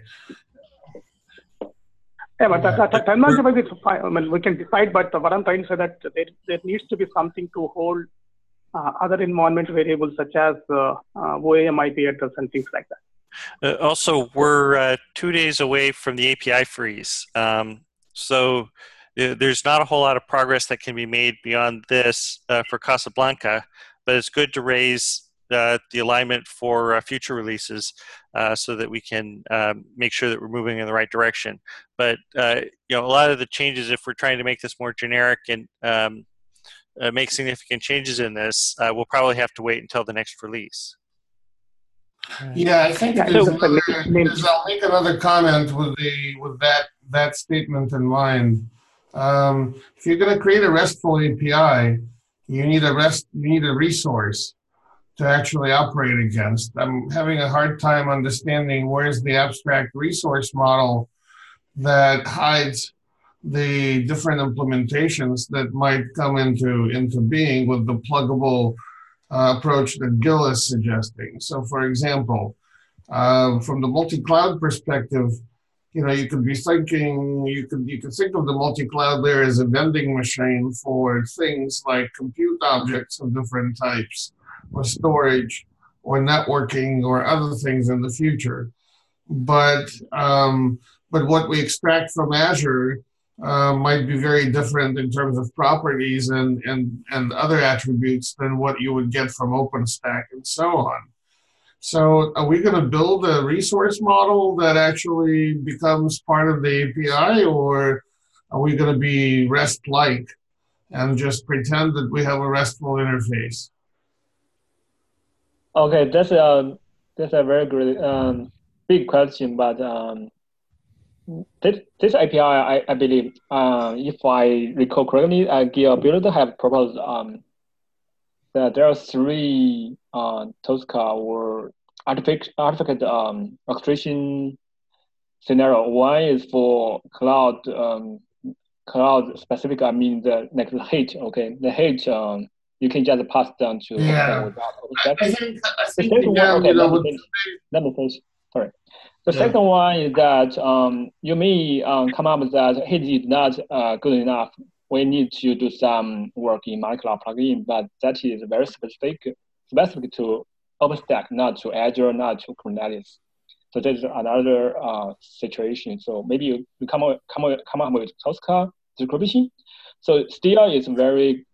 Yeah, but terminology is fine. I mean, we can decide, but what I'm trying to say that there needs to be something to hold other environment variables such as OAM IP address and things like that. Also, we're 2 days away from the API freeze. So there's not a whole lot of progress that can be made beyond this for Casablanca, but it's good to raise the alignment for future releases so that we can make sure that we're moving in the right direction. But a lot of the changes, if we're trying to make this more generic and make significant changes in this, we'll probably have to wait until the next release. Yeah, I think I'll make another comment with that statement in mind. If you're going to create a RESTful API, you need a resource to actually operate against. I'm having a hard time understanding where's the abstract resource model that hides the different implementations that might come into being with the pluggable approach that Gil is suggesting. So for example, from the multi-cloud perspective, you could be thinking, you could think of the multi-cloud layer as a vending machine for things like compute objects of different types, or storage, or networking, or other things in the future. But what we extract from Azure might be very different in terms of properties and other attributes than what you would get from OpenStack and so on. So are we going to build a resource model that actually becomes part of the API, or are we going to be REST-like and just pretend that we have a RESTful interface? Okay, that's a very great big question, but this API, I believe, if I recall correctly, Gear Builder have proposed that there are 3 Tosca or artifact orchestration scenario. One is for cloud specific. I mean the H. Okay, the H you can just pass down to without I think the second one. Okay, let me finish. Sorry. The second one is that you may come up with that H is not good enough. We need to do some work in molecular plugin, but that is very specific to OpenStack, not to Azure, not to Kubernetes. So that's another situation. So maybe you come up with Tosca distribution. So still is very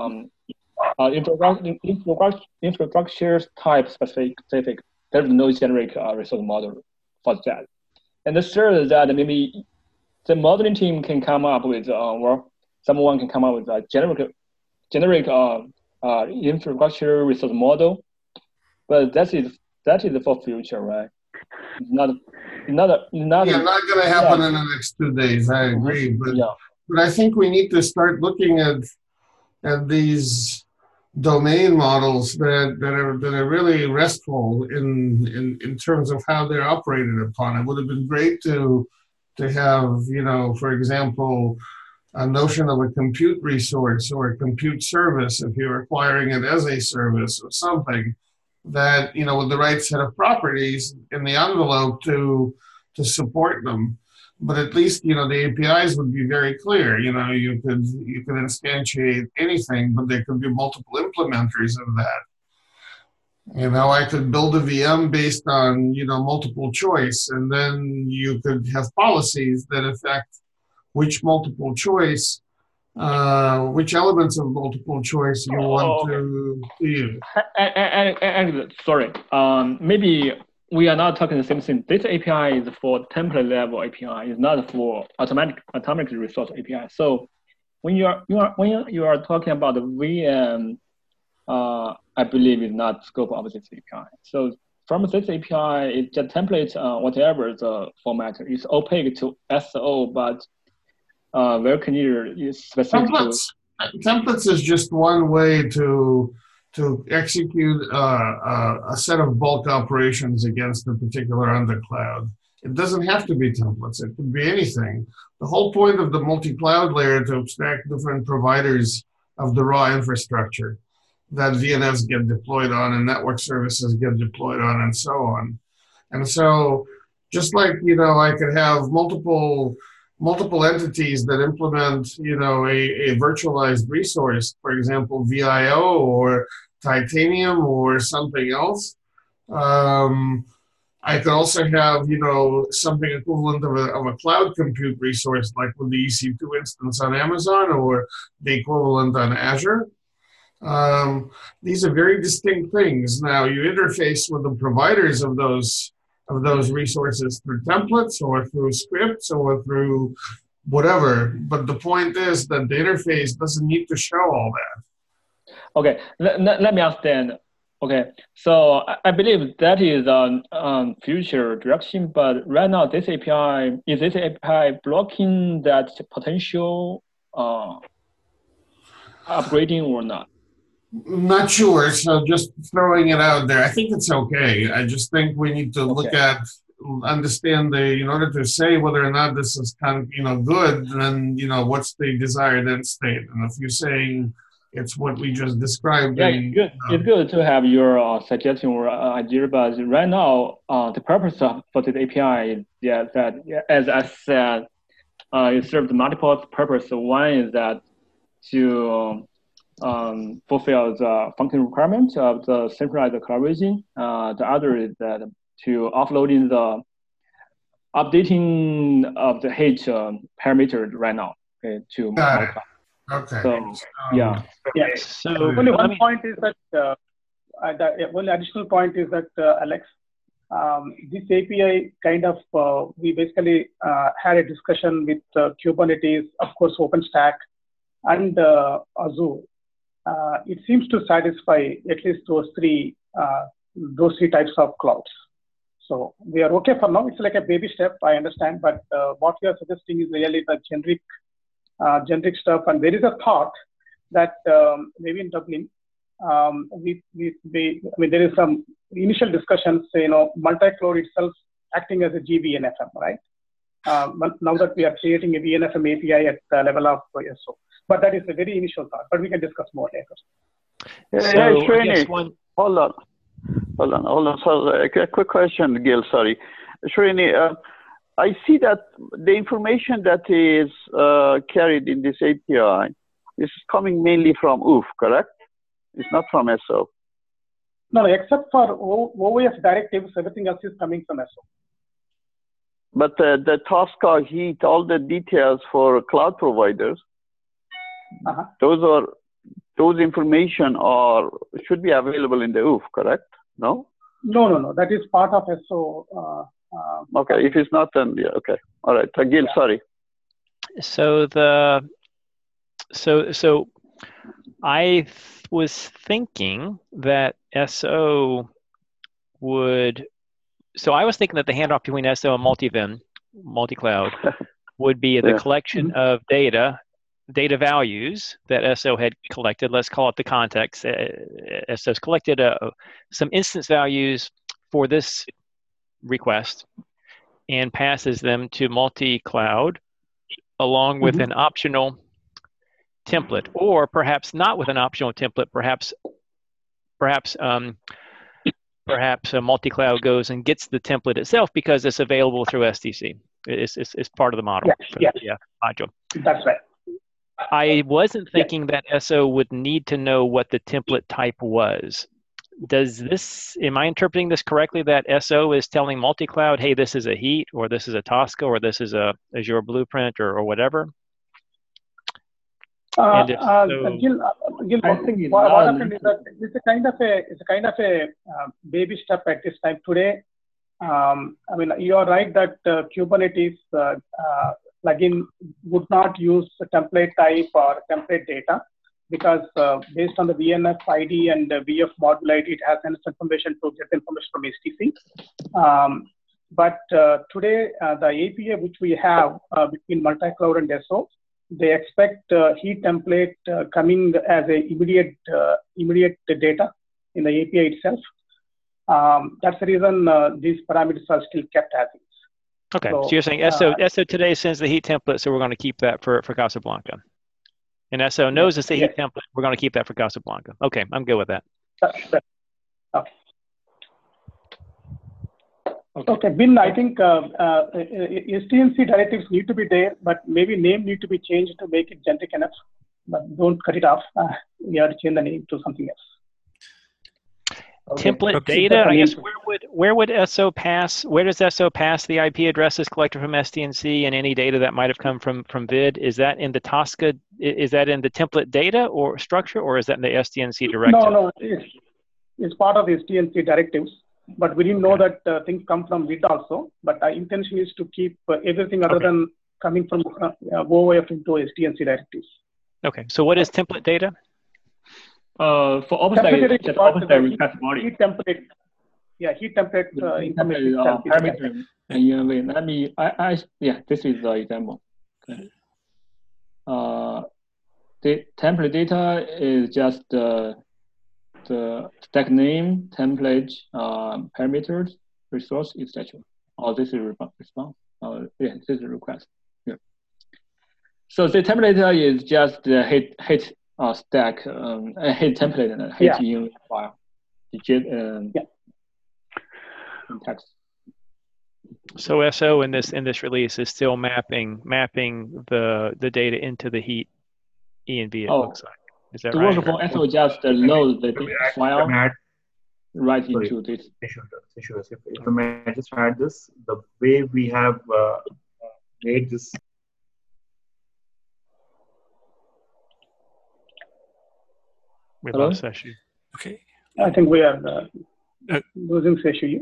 infrastructure type specific. There's no generic resource model for that. And the third is that maybe the modeling team can come up with or someone can come up with a generic infrastructure resource model, but that is for future, right? It's not going to happen in the next 2 days. I agree, but I think we need to start looking at these domain models that are really RESTful in terms of how they're operated upon. It would have been great to have, for example, a notion of a compute resource or a compute service, if you're acquiring it as a service or something, that, with the right set of properties in the envelope to support them. But at least, the APIs would be very clear. You could instantiate anything, but there could be multiple implementers of that. I could build a VM based on, multiple choice, and then you could have policies that affect which multiple choice, which elements of multiple choice you want to use. And sorry, maybe we are not talking the same thing. This API is for template level API. It's not for atomic resource API. So when you are talking about the VM, I believe is not scope of this API. So from this API, it's just template whatever the format. It's opaque to SO, but very clear is specific. Templates is just one way to execute a set of bulk operations against a particular undercloud. It doesn't have to be templates. It could be anything. The whole point of the multi-cloud layer to abstract different providers of the raw infrastructure that VNFs get deployed on and network services get deployed on and so on. And so just like, I could have multiple entities that implement, a virtualized resource, for example, VIO or Titanium or something else. I could also have, something equivalent of a cloud compute resource, like with the EC2 instance on Amazon or the equivalent on Azure. These are very distinct things. Now, you interface with the providers of those resources through templates or through scripts or through whatever. But the point is that the interface doesn't need to show all that. Okay, let me understand. Okay, so I believe that is on future direction, but right now is this API blocking that potential upgrading or not? Not sure, so just throwing it out there. I think it's okay. I just think we need to look at, understand in order to say whether or not this is kind of, good, then, what's the desired end state? And if you're saying It's what we just described. Yeah, it's good. It's good to have your suggestion or idea, but right now, the purpose for this API is that as I said, it serves multiple purposes. One is that to fulfill the function requirement of the centralized collaboration. The other is that to offloading the updating of the H parameter right now to my cloud. Okay. So yeah. So only one point is that the only additional point is that Alex, this API kind of we basically had a discussion with Kubernetes, of course, OpenStack, and Azure. It seems to satisfy at least those three types of clouds. So we are okay for now. It's like a baby step, I understand, but what we are suggesting is really the generic stuff. And there is a thought that maybe in Dublin, there is some initial discussions, multi-cloud itself acting as a GVNFM, right? Now that we are creating a VNFM API at the level of SO. But that is a very initial thought, but we can discuss more later. So, Srini, hold on. So a quick question, Gil, sorry. Srini, I see that the information that is carried in this API is coming mainly from OOF, correct? It's not from SO. No, except for OOF directives, everything else is coming from SO. But the Tosca heat, all the details for cloud providers, those information should be available in the OOF, correct? No? No. That is part of SO. Okay, if it's not, then yeah, okay. All right, Gil, sorry. So I was thinking that SO would. So I was thinking that the handoff between SO and multi-cloud, would be the collection of data values that SO had collected. Let's call it the context. SO's collected some instance values for this request and passes them to multi-cloud along with an optional template, or perhaps not with an optional template. Perhaps a multi-cloud goes and gets the template itself because it's available through SDC. It's part of the model. Yes. Yeah, module. That's right. I wasn't thinking that SO would need to know what the template type was. Am I interpreting this correctly, that SO is telling multi-cloud, hey, this is a Heat, or this is a Tosca, or this is a Azure Blueprint, or whatever? Gil, I think what happened is that it's a kind of a baby step at this time today. You are right that Kubernetes plugin would not use a template type or template data because based on the VNF ID and the VF module ID, it has enough information to get information from HTC. But today, the API which we have between multi-cloud and SO, they expect Heat template coming as a immediate data in the API itself. That's the reason these parameters are still kept as is. Okay, so you're saying SO today sends the Heat template, so we're going to keep that for Casablanca. And SO knows it's the Heat template, we're going to keep that for Casablanca. Okay, I'm good with that. Okay, Bin, I think STNC directives need to be there, but maybe name need to be changed to make it generic enough. But don't cut it off. We have to change the name to something else. Template data, I guess, where would SO pass? Where does SO pass the IP addresses collected from STNC and any data that might have come from VID? Is that in the Tosca? Is that in the template data or structure, or is that in the STNC directive? No, it's part of the STNC directives. But we didn't know that things come from VID also. But our intention is to keep everything other than coming from OOF into STNC directives. Okay, so what is template data? For OpenStack, just OpenStack request body. Heat template. Yeah, Heat template information. Parameter and UNV. This is the example. Okay. The template data is just the stack name, template, parameters, resource, etc. This is response. This is request. Yeah. So the template data is just the Heat stack a head template and a head unit file. In text. So SO in this release is still mapping the data into the heat ENV. It looks like. Is that right? The work for SO just load the file right into this. If I may just add this, the way we have made this. We lost Seshu. Okay. I think we are losing Seshu.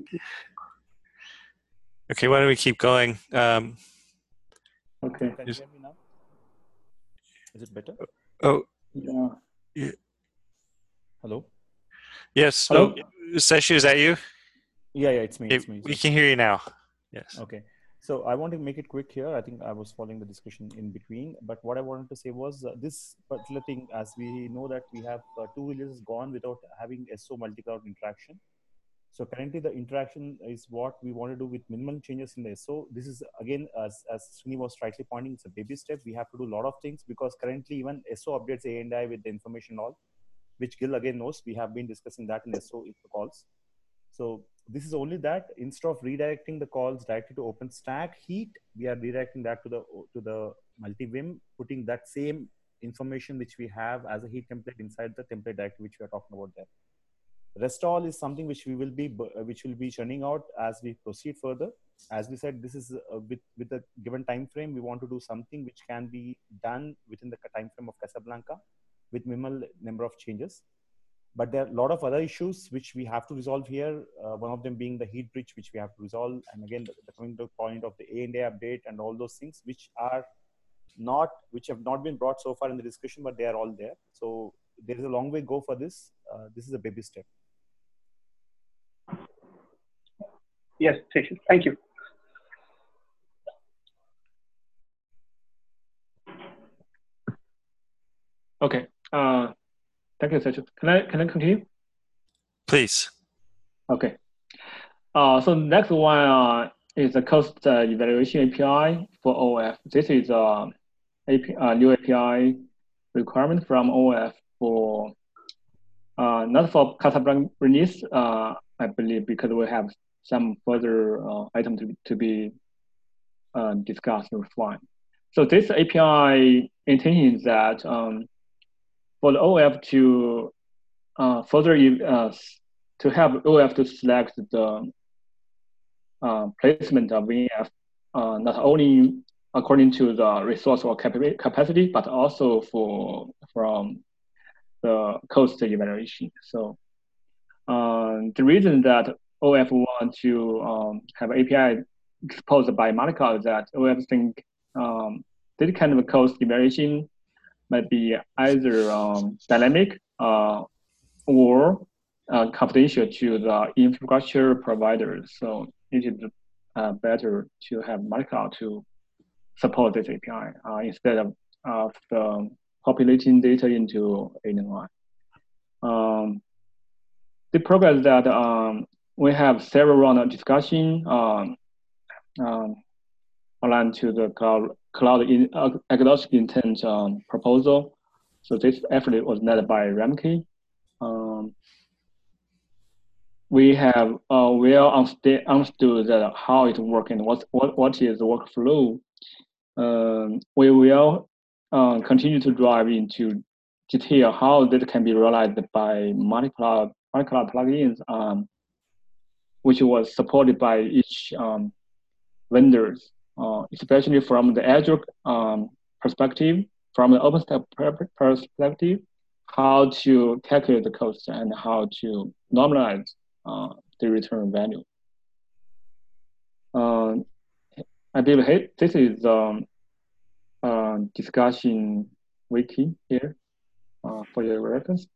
Okay, why don't we keep going? Okay. Can you hear me now? Is it better? Oh. Yeah. Hello? Yes. So, Seshu, is that you? Yeah, it's me. It's me. We can hear you now. Yes. Okay. So I want to make it quick here. I think I was following the discussion in between, but what I wanted to say was this particular thing, as we know that we have 2 releases gone without having SO multi-cloud interaction. So currently the interaction is what we want to do with minimal changes in the SO. This is again, as Srini was rightly pointing, it's a baby step. We have to do a lot of things because currently even SO updates ANI with the information all, which Gil again knows. We have been discussing that in SO calls. So this is only that instead of redirecting the calls directly to OpenStack heat, we are redirecting that to the multi-Vim, putting that same information which we have as a heat template inside the template directory which we are talking about there. Rest all is something which we will be churning out as we proceed further. As we said, this is with a given time frame. We want to do something which can be done within the time frame of Casablanca with minimal number of changes. But there are a lot of other issues which we have to resolve here. One of them being the heat bridge, which we have to resolve. And again, the coming to the point of the ANI update and all those things which have not been brought so far in the discussion, but they are all there. So there is a long way to go for this. This is a baby step. Yes, Seshu. Thank you. Okay. Thank you, Seshu. Can I continue? Please. Okay. So next one is the cost evaluation API for OF. This is a new API requirement from OF for not for Casablanca release, I believe, because we have some further items to be discussed and refined. So this API intention is that for the OF to further to have OF to select the placement of VNF not only according to the resource or capacity, but also from the cost evaluation. So the reason that OF want to have API exposed by multi-cloud is that OF think this kind of cost evaluation might be either dynamic or confidential to the infrastructure providers. So it is better to have multi-cloud to support this API instead of populating data into ANI. The progress that we have several rounds of discussion aligned to the cloud agnostic intent proposal. So this effort was led by Remke. We have well understood that how it works and what is the workflow. We will continue to drive into detail how that can be realized by multi-cloud plugins, which was supported by each vendors, especially from the Azure perspective, from the OpenStack perspective, how to calculate the cost and how to normalize the return value. I believe this is discussion wiki here for your reference.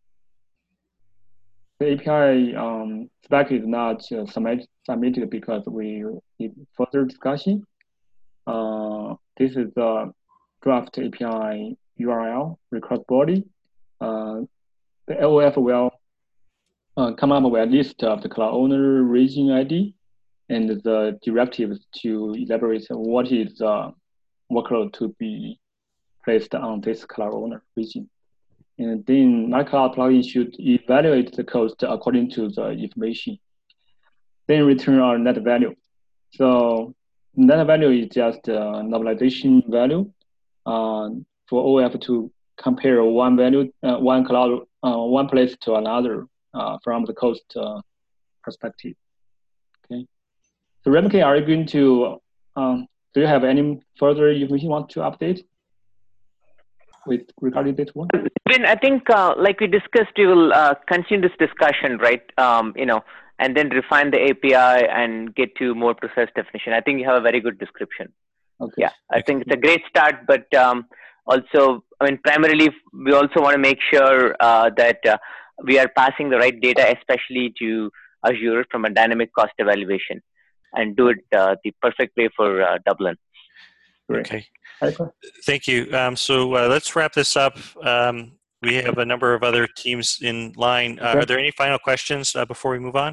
The API spec is not submitted because we need further discussion. This is the draft API URL request body. The OF will come up with a list of the cloud owner region ID and the directives to elaborate what is the workload to be placed on this cloud owner region. And then my cloud plugin should evaluate the cost according to the information, then return our net value. So net value is just a normalization value for OF to compare one value, one cloud, one place to another from the cost perspective. Okay. So Remke, are you going to, do you have any further information you want to update with regarding this one? Ben, I think like we discussed, we will continue this discussion, right? And then refine the API and get to more precise definition. I think you have a very good description. Okay. Yeah, I think it's a great start, but also, I mean, primarily, we also want to make sure that we are passing the right data, especially to Azure from a dynamic cost evaluation, and do it the perfect way for Dublin. Okay. Thank you. So let's wrap this up. We have a number of other teams in line. Are there any final questions before we move on?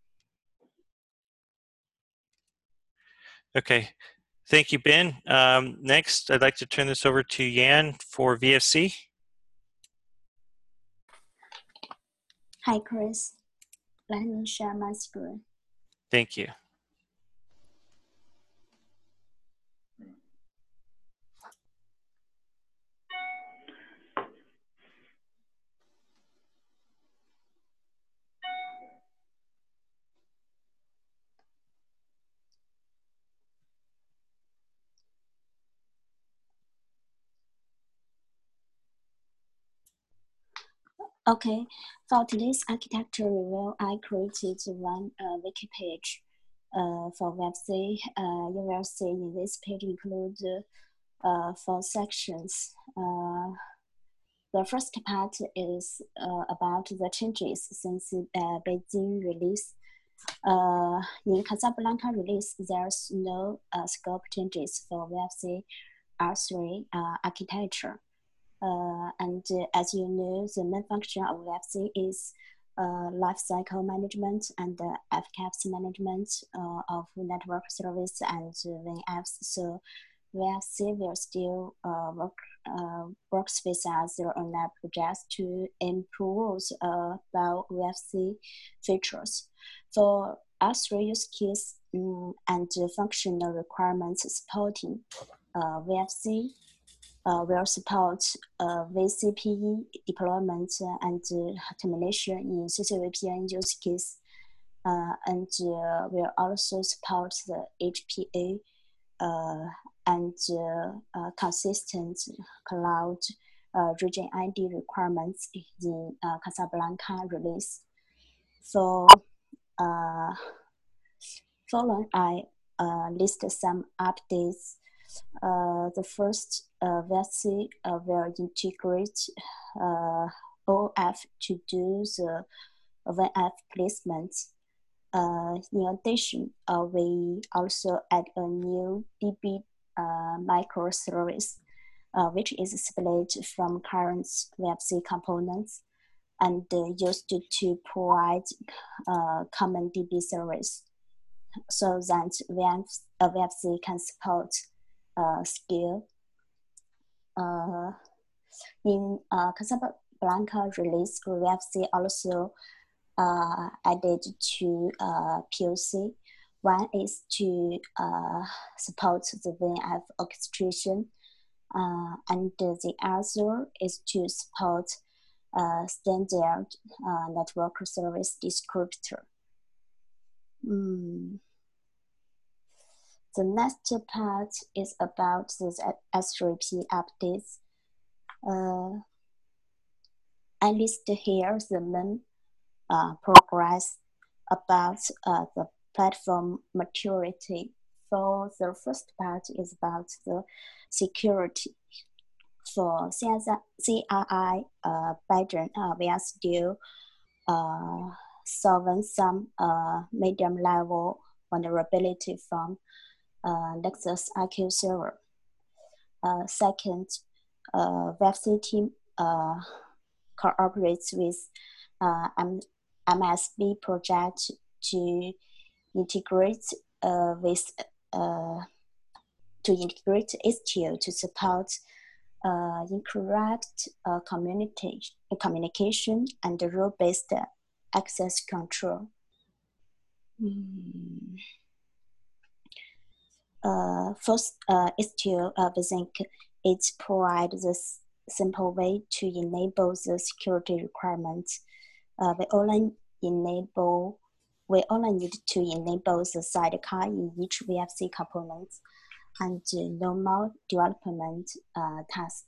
Okay. Thank you, Ben. Next, I'd like to turn this over to Jan for VFC. Hi, Chris. Let me share my screen. Thank you. Okay, for today's architecture review, I created one wiki page for VFC. You will see in this page include 4 sections. The first part is about the changes since Beijing release. In Casablanca release, there's no scope changes for VFC R3 architecture. And as you know, the main function of VFC is lifecycle management and FCAPS management of network service and VNFs. So VFC will still works with Azure on that project to improve about VFC features. For R3 use case and functional requirements supporting VFC, will support VCPE deployment and termination in CCVPN use case, and will also support the HPA and consistent cloud region ID requirements in Casablanca release. So following, I list some updates. The first, VFC will integrate OF to do the VNF placement. In addition, we also add a new DB microservice, which is split from current VFC components and used to provide common DB service, so that VFC can support scale. In Casablanca release, VFC also added 2 POC. One is to support the VNF orchestration, and the other is to support standard network service descriptor. The next part is about the S3P updates. I list here the main progress about the platform maturity. For the first part is about the security. For CRI pattern, we are still solving some medium level vulnerability from Nexus IQ server. Second, VFC team cooperates with MSB project to integrate with Istio to support incorrect communication, and rule-based access control. First, we think it provides the simple way to enable the security requirements. We only need to enable the sidecar in each VFC component, and no more development task.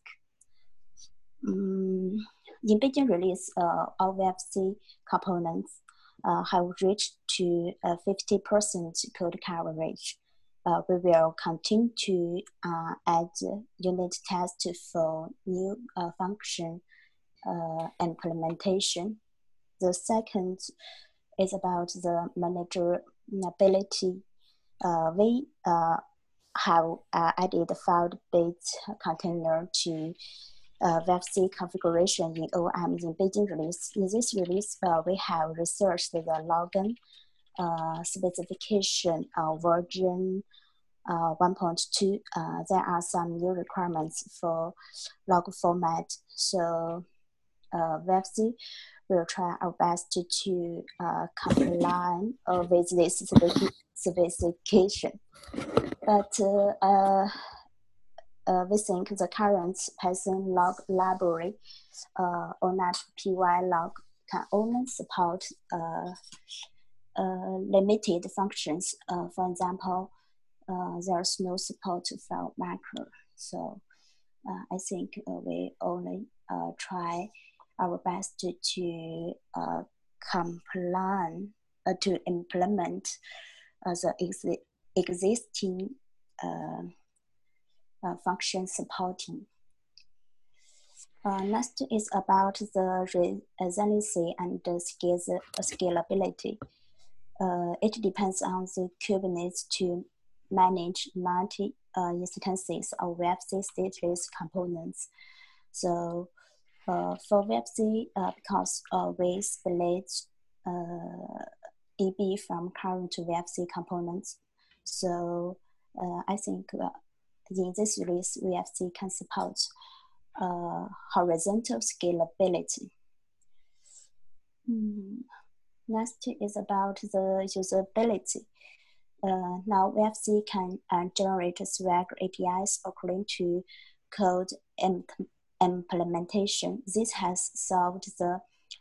In Beijing release, all VFC components have reached to 50% code coverage. We will continue to add unit tests for new function implementation. The second is about the manageability. We have added file-based container to VFC configuration in OM in Beijing release. In this release, we have researched the login specification version 1.2. There are some new requirements for log format. So VFC will try our best to comply with this specification. But we think the current Python log library ONAP-py-log can only support limited functions. For example, there's no support for macro. So I think we only try our best to comply to implement the existing function supporting. Next is about the resiliency and the scalability. It depends on the Kubernetes to manage multi instances of VFC stateless components. So for VFC, because we split DB from current VFC components, so I think in this release, VFC can support horizontal scalability. Next is about the usability. Now VFC can generate Swagger APIs according to code implementation. This has solved the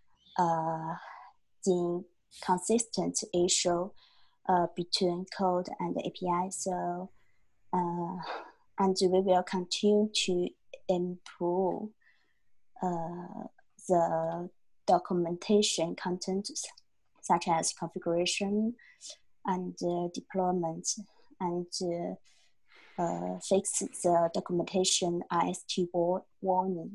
inconsistent issue between code and API. So, and we will continue to improve the documentation content, such as configuration and deployment, and fix the documentation IST warning.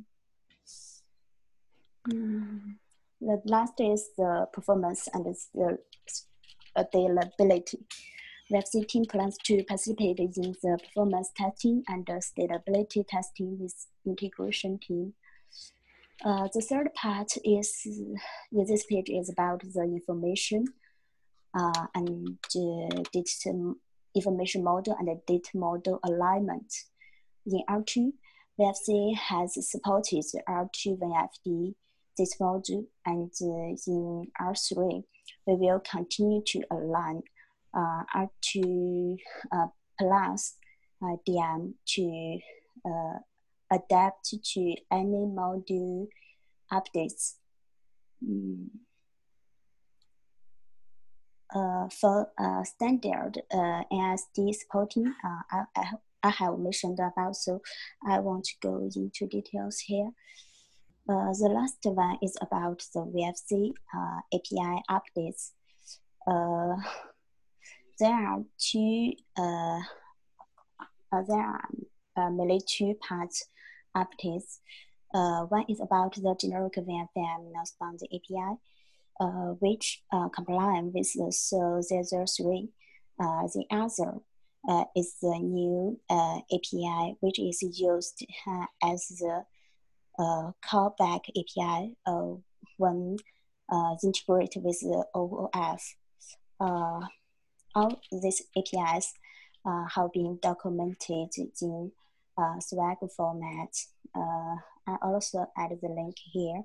The last is the performance and the availability. VFC team plans to participate in the performance testing and the stability testing with integration team. The third part is, in this page, is about the information and data information model and data model alignment. In R2, VFC has supported R2 VFD data model, and in R3, we will continue to align R2 plus DM to adapt to any module updates. For standard ASD supporting, I have mentioned about, so I won't go into details here. The last one is about the VFC API updates. There are mainly two parts updates. One is about the generic VFM non-bound API, which comply with the SO 003. The other is the new API, which is used as the callback API when integrated with the OOF. All these APIs have been documented in Swagger format I also add the link here.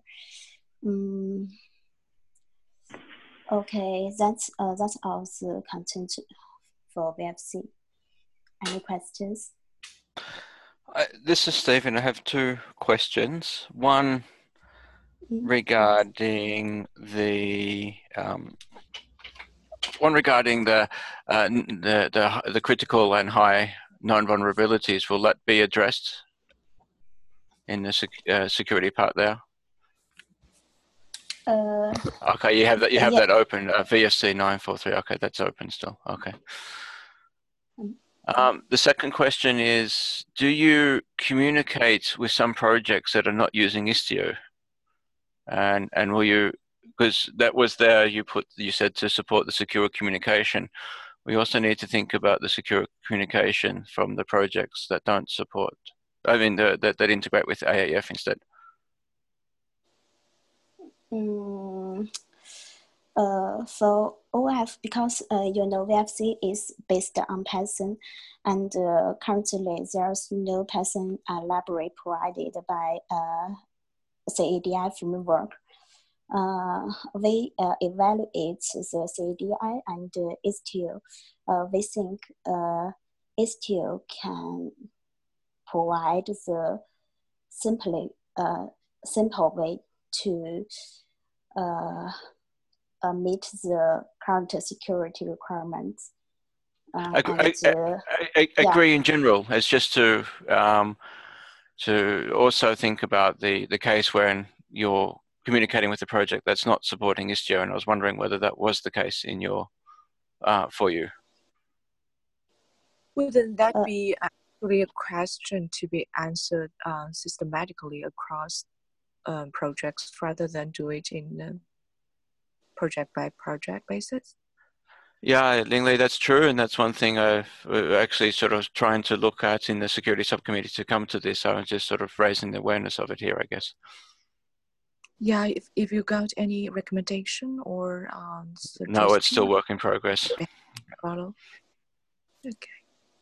Okay, that's all the content for VFC. Any questions? This is Stephen. I have two questions. One regarding the the critical and high known vulnerabilities. Will that be addressed in the security part there? Okay, you have that. You have that open. VFC 943. Okay, that's open still. Okay. The second question is: do you communicate with some projects that are not using Istio? And will you? Because that was there. You said to support the secure communication. We also need to think about the secure communication from the projects that don't support. I mean, that integrate with AAF instead. For OF, because VFC is based on Python, and currently there's no Python library provided by CADI framework. We evaluate the CADI and Istio. We think Istio can provide the simple way to meet the current security requirements. I agree in general. It's just to also think about the case when you're communicating with a project that's not supporting Istio, and I was wondering whether that was the case in your for you. Wouldn't that be actually a question to be answered systematically across projects rather than do it in project by project basis? Yeah, Lingley, that's true, and that's one thing I've actually sort of trying to look at in the security subcommittee to come to this. I was just sort of raising the awareness of it here, I guess. Yeah, if you got any recommendation or no, it's still work in progress. Follow. Okay.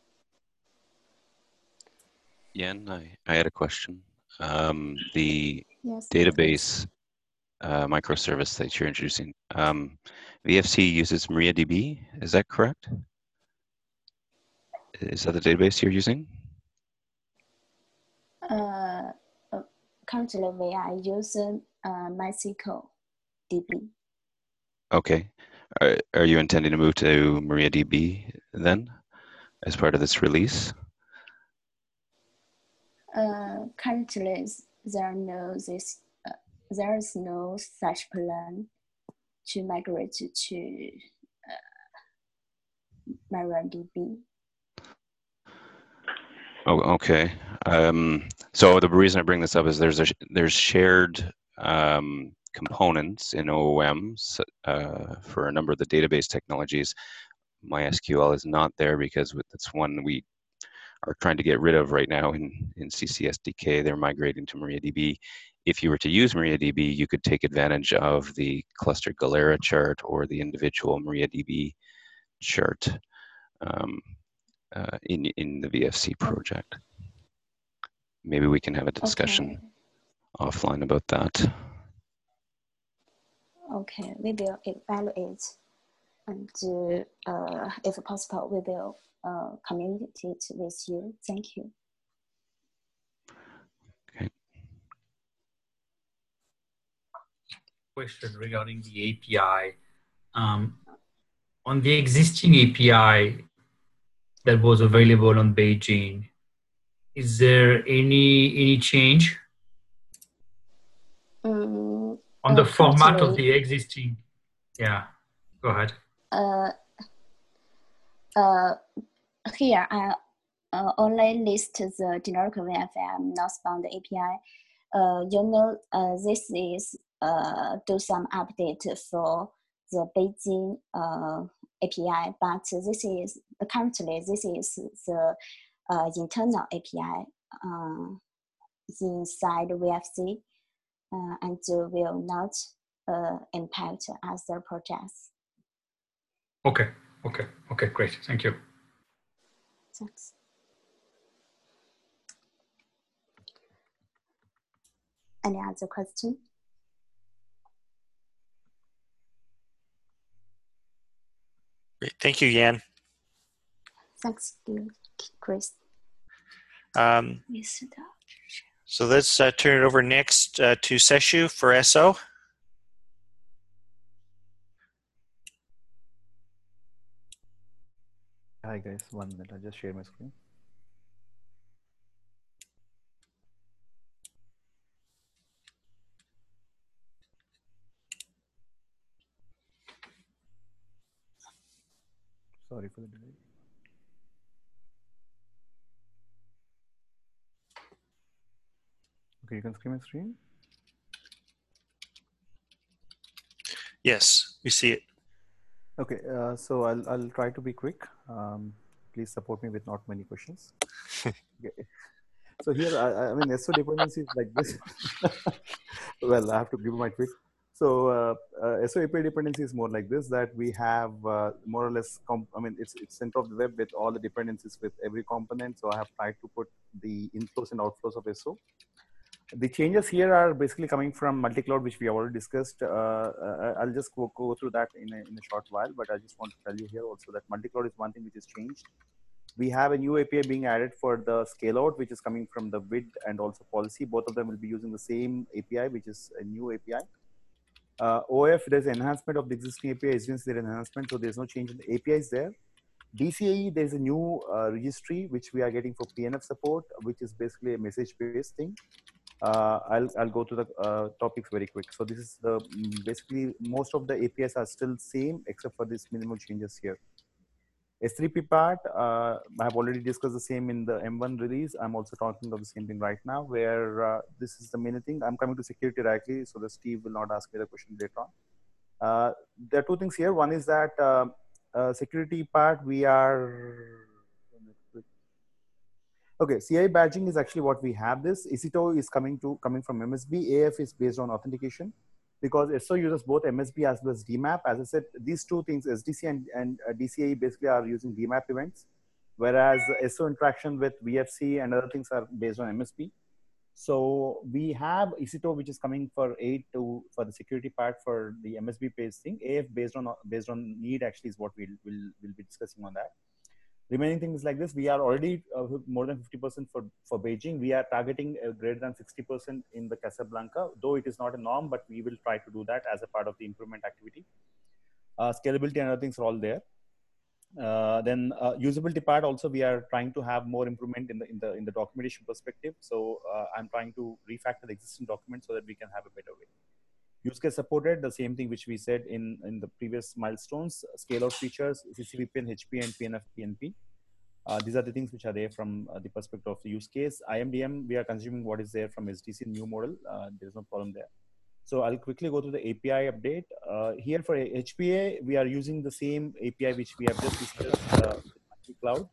Yen, I had a question. The yes, database microservice that you're introducing, VFC uses MariaDB, is that correct? Is that the database you're using? Currently, we are using MySQL DB. Okay. Are you intending to move to MariaDB then, as part of this release? Currently, there is no such plan to migrate to MariaDB. Oh, okay. So the reason I bring this up is there's shared components in OOMs for a number of the database technologies. MySQL is not there because that's one we are trying to get rid of right now in CCSDK. They're migrating to MariaDB. If you were to use MariaDB, you could take advantage of the cluster Galera chart or the individual MariaDB chart in the VFC project. Maybe we can have a discussion offline about that. Okay, we will evaluate, and if possible, we will communicate with you. Thank you. Okay. Question regarding the API. On the existing API that was available on Beijing, is there any change on the format of the existing? Yeah, go ahead. Here I only list the generic VFM northbound API. This is do some update for the Beijing API, but this is currently the internal API inside VFC, and will not impact other projects. Okay, great, thank you. Thanks. Any other question? Great. Thank you, Yan. Thanks, Chris. So let's turn it over next to Seshu for SO. Hi guys, 1 minute. I'll just share my screen. Sorry for the delay. Okay, you can see my screen? Yes, we see it. Okay, so I'll try to be quick. Please support me with not many questions. Okay. So here, I mean, SO dependency is like this. Well, I have to give my tweak. So SO API dependency is more like this, that we have more or less, I mean, it's center of the web with all the dependencies with every component. So I have tried to put the inflows and outflows of SO. The changes here are basically coming from multi-cloud, which we have already discussed. I'll just go through that in a short while, but I just want to tell you here also that multi-cloud is one thing which is changed. We have a new API being added for the scale out, which is coming from the WID and also policy. Both of them will be using the same API, which is a new API. OF, there's enhancement of the existing API. SDNs, there's enhancement, so there's no change in the APIs there. DCAE, there's a new registry, which we are getting for PNF support, which is basically a message-based thing. I'll go to the topics very quick. So this is the basically most of the APIs are still same except for these minimal changes here. S3P part, I have already discussed the same in the M1 release. I'm also talking about the same thing right now, where this is the main thing. I'm coming to security directly, so that Steve will not ask me the question later on. There are two things here. One is that security part, we are okay. CI badging is actually what we have. This ECTO is coming from MSB. AF is based on authentication, because SO uses both MSB as well as DMAP. As I said, these two things, SDC and DCAE, basically are using DMAP events, whereas SO interaction with VFC and other things are based on MSB. So we have ECTO, which is coming for aid for the security part for the MSB based thing. AF based on need actually is what we'll be discussing on that. Remaining things like this, we are already more than 50% for Beijing. We are targeting greater than 60% in the Casablanca, though it is not a norm, but we will try to do that as a part of the improvement activity. Scalability and other things are all there. Then usability part also, we are trying to have more improvement in the documentation perspective. So I'm trying to refactor the existing documents so that we can have a better way. Use case supported, the same thing which we said in the previous milestones. Scale out features, CCVPN, HP, and PNF, PNP. These are the things which are there from the perspective of the use case. IMDM, we are consuming what is there from SDC new model. There is no problem there. So I'll quickly go to the API update. Here for HPA, we are using the same API which we have just discussed with cloud.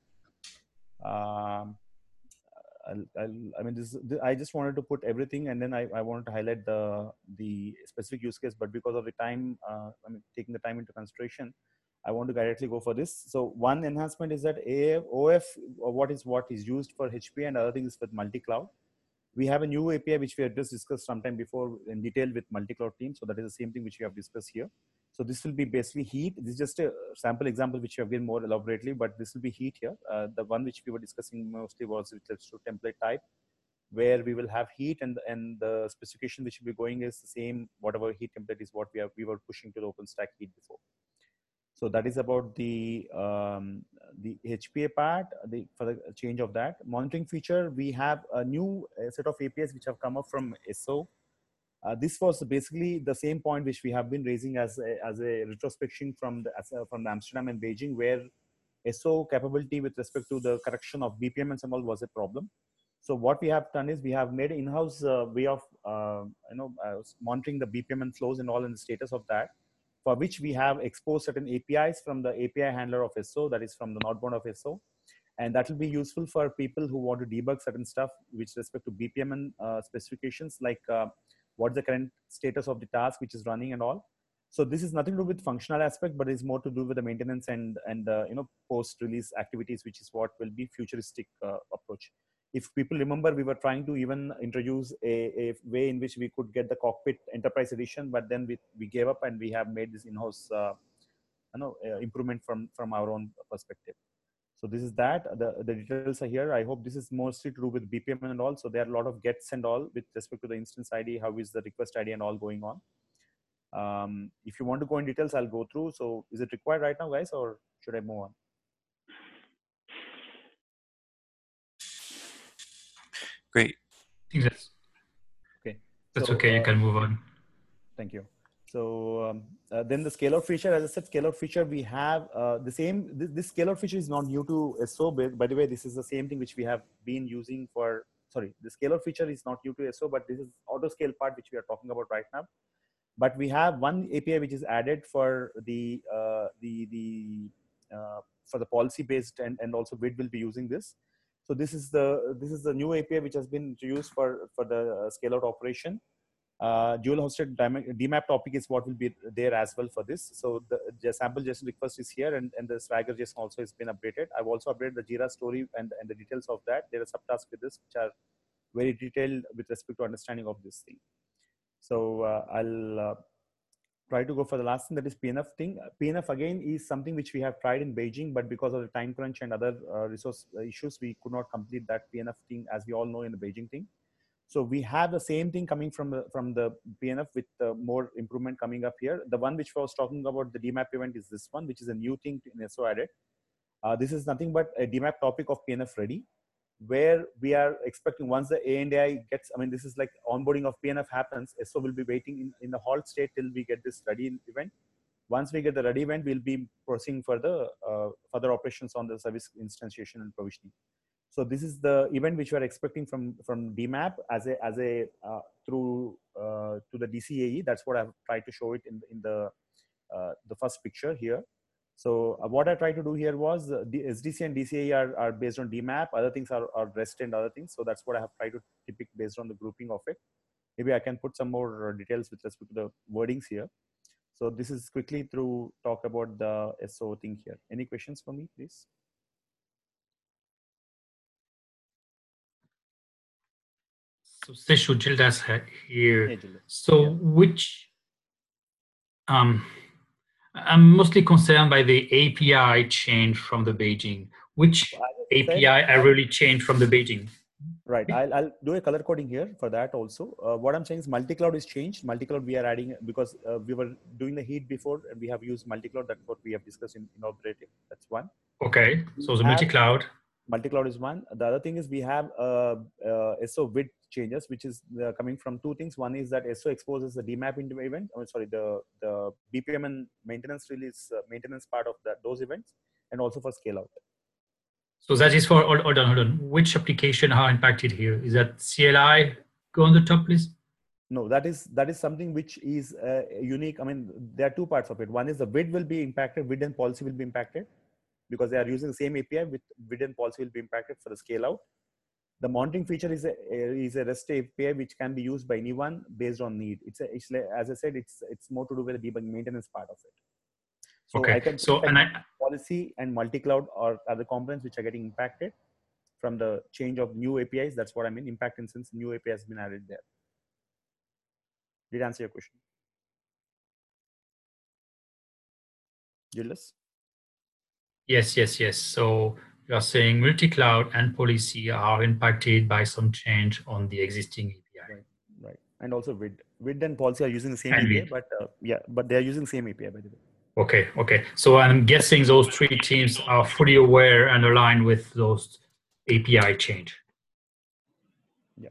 I mean, I just wanted to put everything, and then I wanted to highlight the specific use case, but because of the time, I mean, taking the time into consideration, I want to directly go for this. So one enhancement is that OF, what is used for HPA, and other things with multi-cloud. We have a new API which we had just discussed sometime before in detail with multi-cloud team. So that is the same thing which we have discussed here. So this will be basically heat. This is just a sample example which we have given more elaborately, but this will be heat here. The one which we were discussing mostly was with respect to template type, where we will have heat, and the specification which will be going is the same. Whatever heat template is what we were pushing to the OpenStack heat before. So that is about the HPA part, for the change of that. Monitoring feature, we have a new set of APIs which have come up from SO. This was basically the same point which we have been raising as a retrospection from the Amsterdam and Beijing, where SO capability with respect to the correction of BPMNs and all was a problem. So what we have done is we have made an in-house way of monitoring the BPMN flows and all, and the status of that, for which we have exposed certain APIs from the API handler of SO, that is from the northbound of SO. And that will be useful for people who want to debug certain stuff with respect to BPMN specifications, like what's the current status of the task which is running and all. So this is nothing to do with functional aspect, but it's more to do with the maintenance and post-release activities, which is what will be futuristic approach. if people remember, we were trying to even introduce a way in which we could get the cockpit enterprise edition, but then we gave up and we have made this in-house improvement from our own perspective. So this is that. The details are here. I hope this is mostly to do with BPM and all. So there are a lot of gets and all with respect to the instance ID, how is the request ID and all going on. If you want to go in details, I'll go through. So is it required right now, guys, or should I move on? Great. I think that's okay. That's okay. You can move on. Thank you. So then the scale out feature, as I said, scale out feature, we have the same, this scale out feature is not new to SO. By the way, this is the same thing which we have been using for, sorry, the scale out feature is not new to SO, but this is auto scale part, which we are talking about right now. But we have one API which is added for the policy based, and also WID will be using this. So this is the new API which has been introduced for the scale out operation. Dual hosted DMAP topic is what will be there as well for this. So the sample JSON request is here, and the Swagger JSON also has been updated. I've also updated the Jira story and the details of that. There are subtasks with this which are very detailed with respect to understanding of this thing. So I'll try to go for the last thing, that is PNF thing. PNF again is something which we have tried in Beijing, but because of the time crunch and other resource issues, we could not complete that PNF thing, as we all know, in the Beijing thing. So we have the same thing coming from the PNF with more improvement coming up here. The one which I was talking about, the DMAP event, is this one, which is a new thing in SO added. This is nothing but a DMAP topic of PNF ready, where we are expecting once the ANDI gets, I mean, this is like onboarding of PNF happens, SO will be waiting in the halt state till we get this ready event. Once we get the ready event, we'll be proceeding for the further operations on the service instantiation and provisioning. So this is the event which we are expecting from DMAP as a through to the DCAE. That's what I've tried to show it in the first picture here. So what I tried to do here was the SDC and DCAE are based on DMAP. Other things are REST and other things. So that's what I have tried to depict based on the grouping of it. Maybe I can put some more details with respect to the wordings here. So this is quickly through talk about the SO thing here. Any questions for me, please? So Seshu, Gildas here. Hey, Gildas. So yeah. Which, I'm mostly concerned by the API change from the Beijing. Which API are really changed from the Beijing? Right, I'll do a color coding here for that also. What I'm saying is multi-cloud is changed. Multi-cloud we are adding, because we were doing the heat before, and we have used multi-cloud. That's what we have discussed in operative. That's one. Okay, so the multi-cloud. Multi-cloud is one. The other thing is we have SO WID changes, which is coming from two things. One is that SO exposes the DMAP into event. The BPM and maintenance release maintenance part of those events, and also for scale out. So that is for, hold on. Which application are impacted here? Is that CLI? Go on the top, please. No, that is something which is unique. I mean, there are two parts of it. One is the WID will be impacted, WID and policy will be impacted, because they are using the same API. With WID and policy will be impacted for the scale out. The monitoring feature is a REST API which can be used by anyone based on need. It's as I said, it's more to do with the debugging maintenance part of it. So okay. I can policy and multi-cloud are the components which are getting impacted from the change of new APIs. That's what I mean. Impact instance, new API has been added there. Did I answer your question? Julius? Yes. So you are saying multi-cloud and policy are impacted by some change on the existing API. Right. And also WID and policy are using the same API, but they are using the same API, by the way. Okay. So I'm guessing those three teams are fully aware and aligned with those API change. Yeah.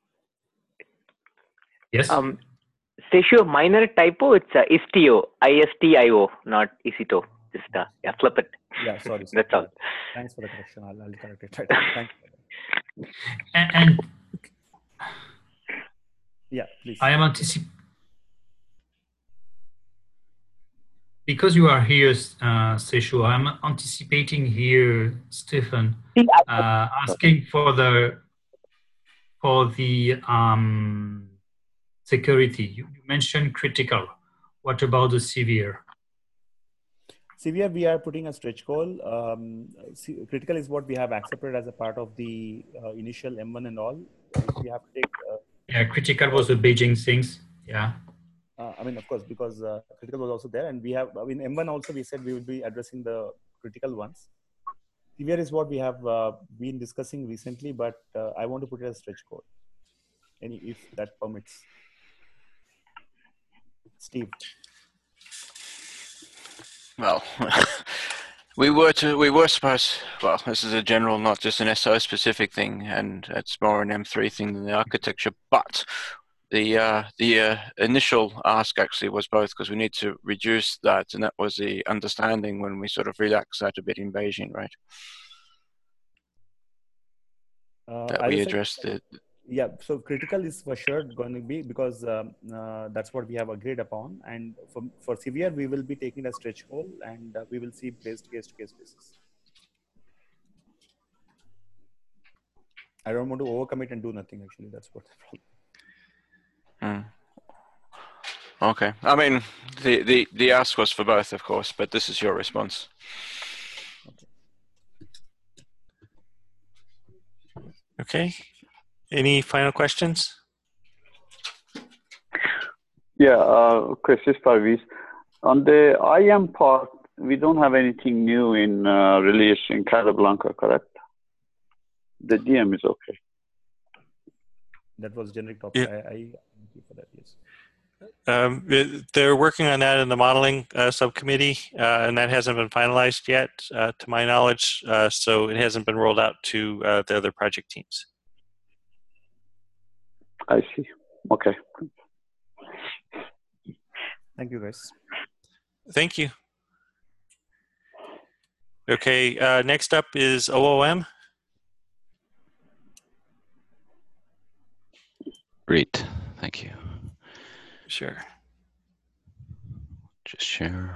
Yes. Seshu, minor typo. It's ISTIO, ISTIO, not ISITO. Just flip it. Yeah, sorry. That's all. Thanks for the correction. I'll correct it. Thank you. And yeah, please. I am anticipating. Because you are here, Seshu, I'm anticipating here, Stefan, asking for the security. You mentioned critical. What about the severe? CVR, we are putting a stretch goal. Critical is what we have accepted as a part of the initial M1 and all. We have to take. Yeah, critical was the Beijing things. Yeah. I mean, of course, because critical was also there, and we have. I mean, M1 also we said we will be addressing the critical ones. CVR is what we have been discussing recently, but I want to put it as stretch goal. If that permits. Steve. Well, we were supposed, well, this is a general, not just an SO specific thing, and it's more an M3 thing than the architecture, but the initial ask actually was both, because we need to reduce that, and that was the understanding when we sort of relaxed that a bit in Beijing, right? That we addressed it. Yeah, so critical is for sure going to be, because that's what we have agreed upon. And for severe, we will be taking a stretch goal, and we will see based case-to-case basis. I don't want to overcommit and do nothing, actually. That's what the problem. Okay. I mean, the ask was for both, of course, but this is your response. Okay. Any final questions? Yeah, Chris, this is Parviz. On the IAM part, we don't have anything new in release in Casablanca, correct? The DM is okay. That was generic topic. Yeah. I thank you for that, yes. They're working on that in the modeling subcommittee, and that hasn't been finalized yet, to my knowledge. So it hasn't been rolled out to the other project teams. I see. Okay. Thank you, guys. Thank you. Okay, next up is OOM. Great, thank you. Sure. Just share.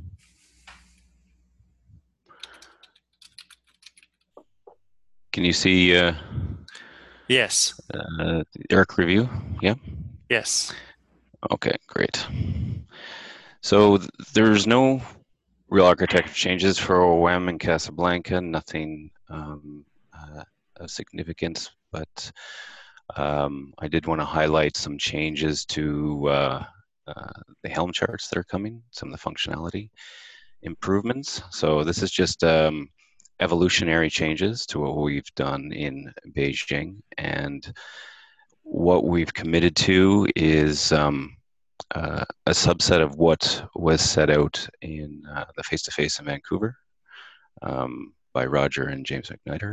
Can you see? Yes. ERC review, yeah? Yes. Okay, great. So there's no real architecture changes for OOM in Casablanca, nothing of significance, but I did want to highlight some changes to the Helm charts that are coming, some of the functionality improvements. So this is just evolutionary changes to what we've done in Beijing, and what we've committed to is a subset of what was set out in the face-to-face in Vancouver by Roger and James McNider.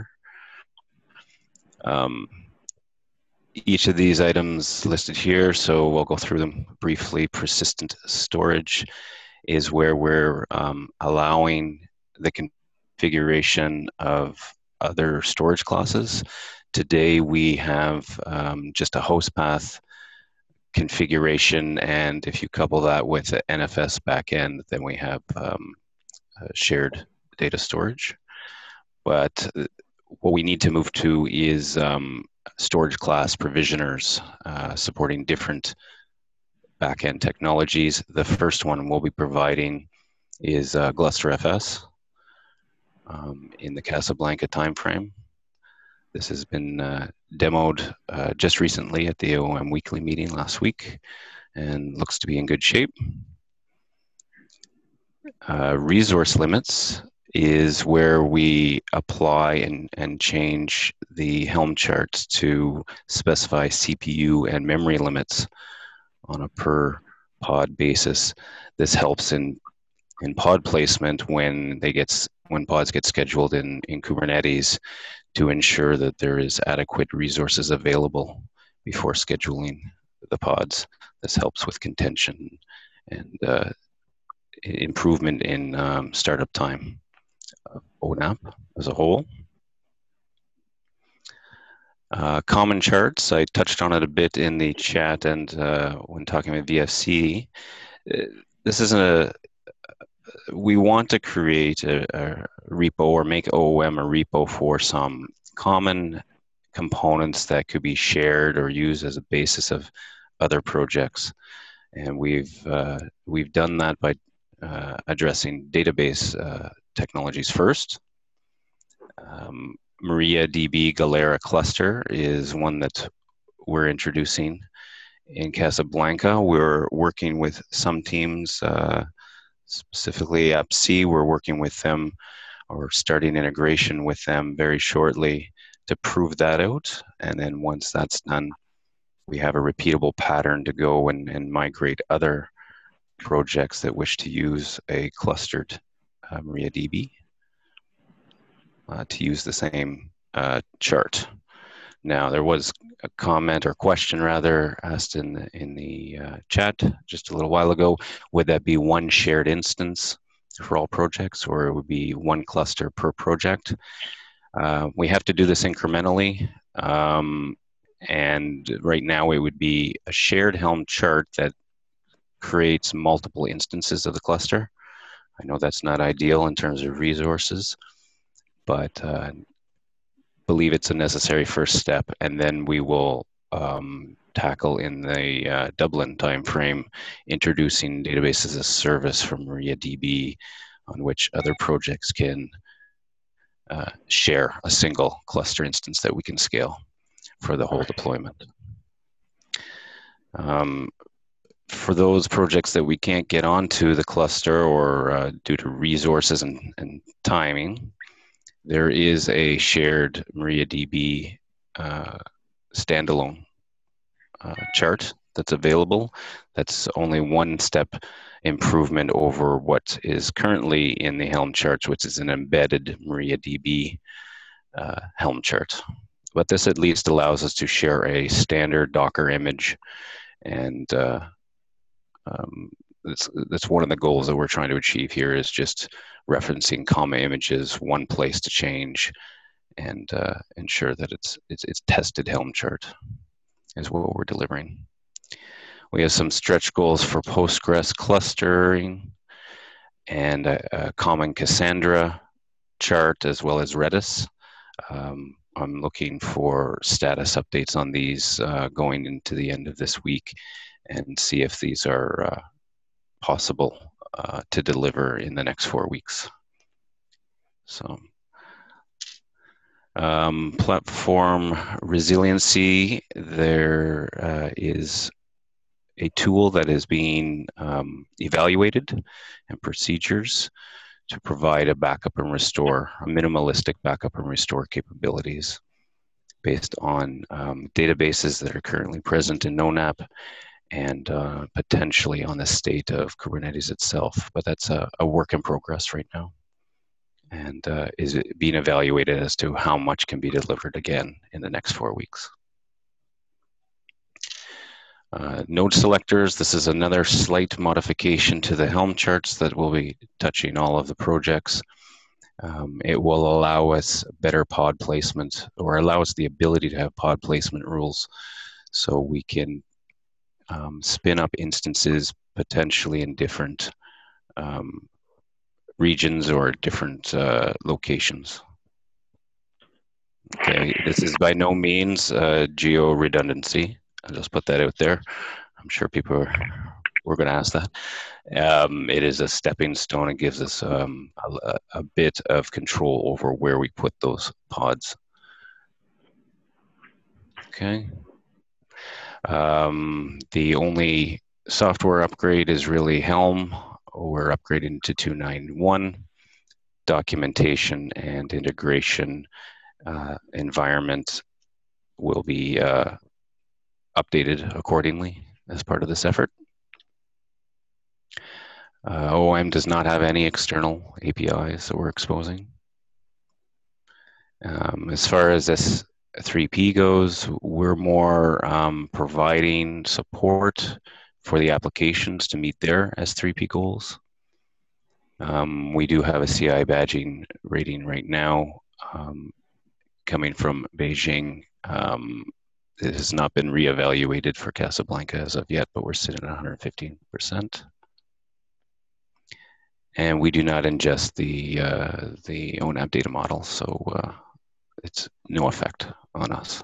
Each of these items listed here, so we'll go through them briefly. Persistent storage is where we're allowing the configuration of other storage classes. Today we have just a host path configuration, and if you couple that with the NFS backend, then we have shared data storage. But what we need to move to is storage class provisioners supporting different backend technologies. The first one we'll be providing is GlusterFS in the Casablanca timeframe. This has been demoed just recently at the OOM weekly meeting last week and looks to be in good shape. Resource limits is where we apply and change the Helm charts to specify CPU and memory limits on a per pod basis. This helps in pod placement when pods get scheduled in Kubernetes, to ensure that there is adequate resources available before scheduling the pods. This helps with contention and improvement in startup time of ONAP as a whole. Common charts, I touched on it a bit in the chat and when talking about VFC. This isn't we want to create a repo or make OOM a repo for some common components that could be shared or used as a basis of other projects. And we've done that by addressing database technologies first. MariaDB Galera cluster is one that we're introducing in Casablanca. We're working with some teams, specifically AppC. We're working with them or starting integration with them very shortly to prove that out. And then once that's done, we have a repeatable pattern to go and migrate other projects that wish to use a clustered MariaDB to use the same chart. Now, there was a comment or question rather asked in the chat just a little while ago. Would that be one shared instance for all projects, or it would be one cluster per project? We have to do this incrementally. And right now it would be a shared Helm chart that creates multiple instances of the cluster. I know that's not ideal in terms of resources, but believe it's a necessary first step, and then we will tackle in the Dublin timeframe introducing database as a service from MariaDB on which other projects can share a single cluster instance that we can scale for the whole deployment. For those projects that we can't get onto the cluster or due to resources and timing, there is a shared MariaDB standalone chart that's available. That's only one step improvement over what is currently in the Helm charts, which is an embedded MariaDB Helm chart. But this at least allows us to share a standard Docker image, and that's one of the goals that we're trying to achieve here, is just referencing comma images, one place to change, and ensure that it's tested Helm chart is what we're delivering. We have some stretch goals for Postgres clustering and a common Cassandra chart, as well as Redis. I'm looking for status updates on these going into the end of this week, and see if these are possible to deliver in the next 4 weeks. So, platform resiliency, there is a tool that is being evaluated, and procedures to provide a backup and restore, a minimalistic backup and restore capabilities based on databases that are currently present in NoNAP, and potentially on the state of Kubernetes itself. But that's a work in progress right now, and is being evaluated as to how much can be delivered again in the next 4 weeks. Node selectors, this is another slight modification to the Helm charts that will be touching all of the projects. It will allow us better pod placement, or allow us the ability to have pod placement rules, so we can spin up instances potentially in different regions or different locations. Okay, this is by no means geo redundancy. I'll just put that out there. I'm sure people were going to ask that. It is a stepping stone. It gives us a bit of control over where we put those pods. Okay. The only software upgrade is really Helm. We're upgrading to 2.9.1. Documentation and integration environment will be updated accordingly as part of this effort. OOM does not have any external APIs that we're exposing. As far as S3P goes, we're more providing support for the applications to meet their S3P goals. We do have a CI badging rating right now coming from Beijing. It has not been reevaluated for Casablanca as of yet, but we're sitting at 115%. And we do not ingest the ONAP data model, so it's no effect on us.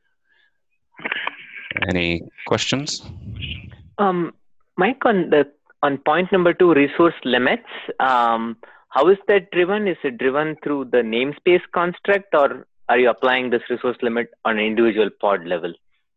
Any questions? Mike, on the on point number 2, resource limits, how is that driven? Is it driven through the namespace construct, or are you applying this resource limit on an individual pod level?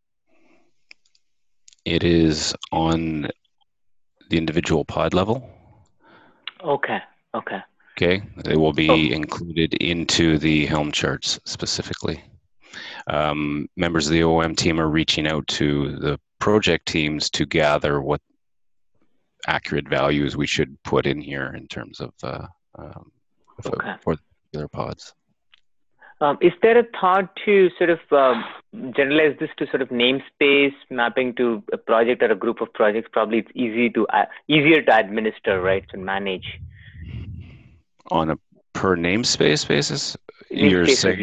It is on the individual pod level. Okay. Okay. Okay, it will be included into the Helm charts specifically. Members of the OOM team are reaching out to the project teams to gather what accurate values we should put in here in terms of for their pods. Is there a thought to sort of generalize this to sort of namespace mapping to a project or a group of projects? Probably it's easier to administer, right, and manage. On a per namespace basis, you're saying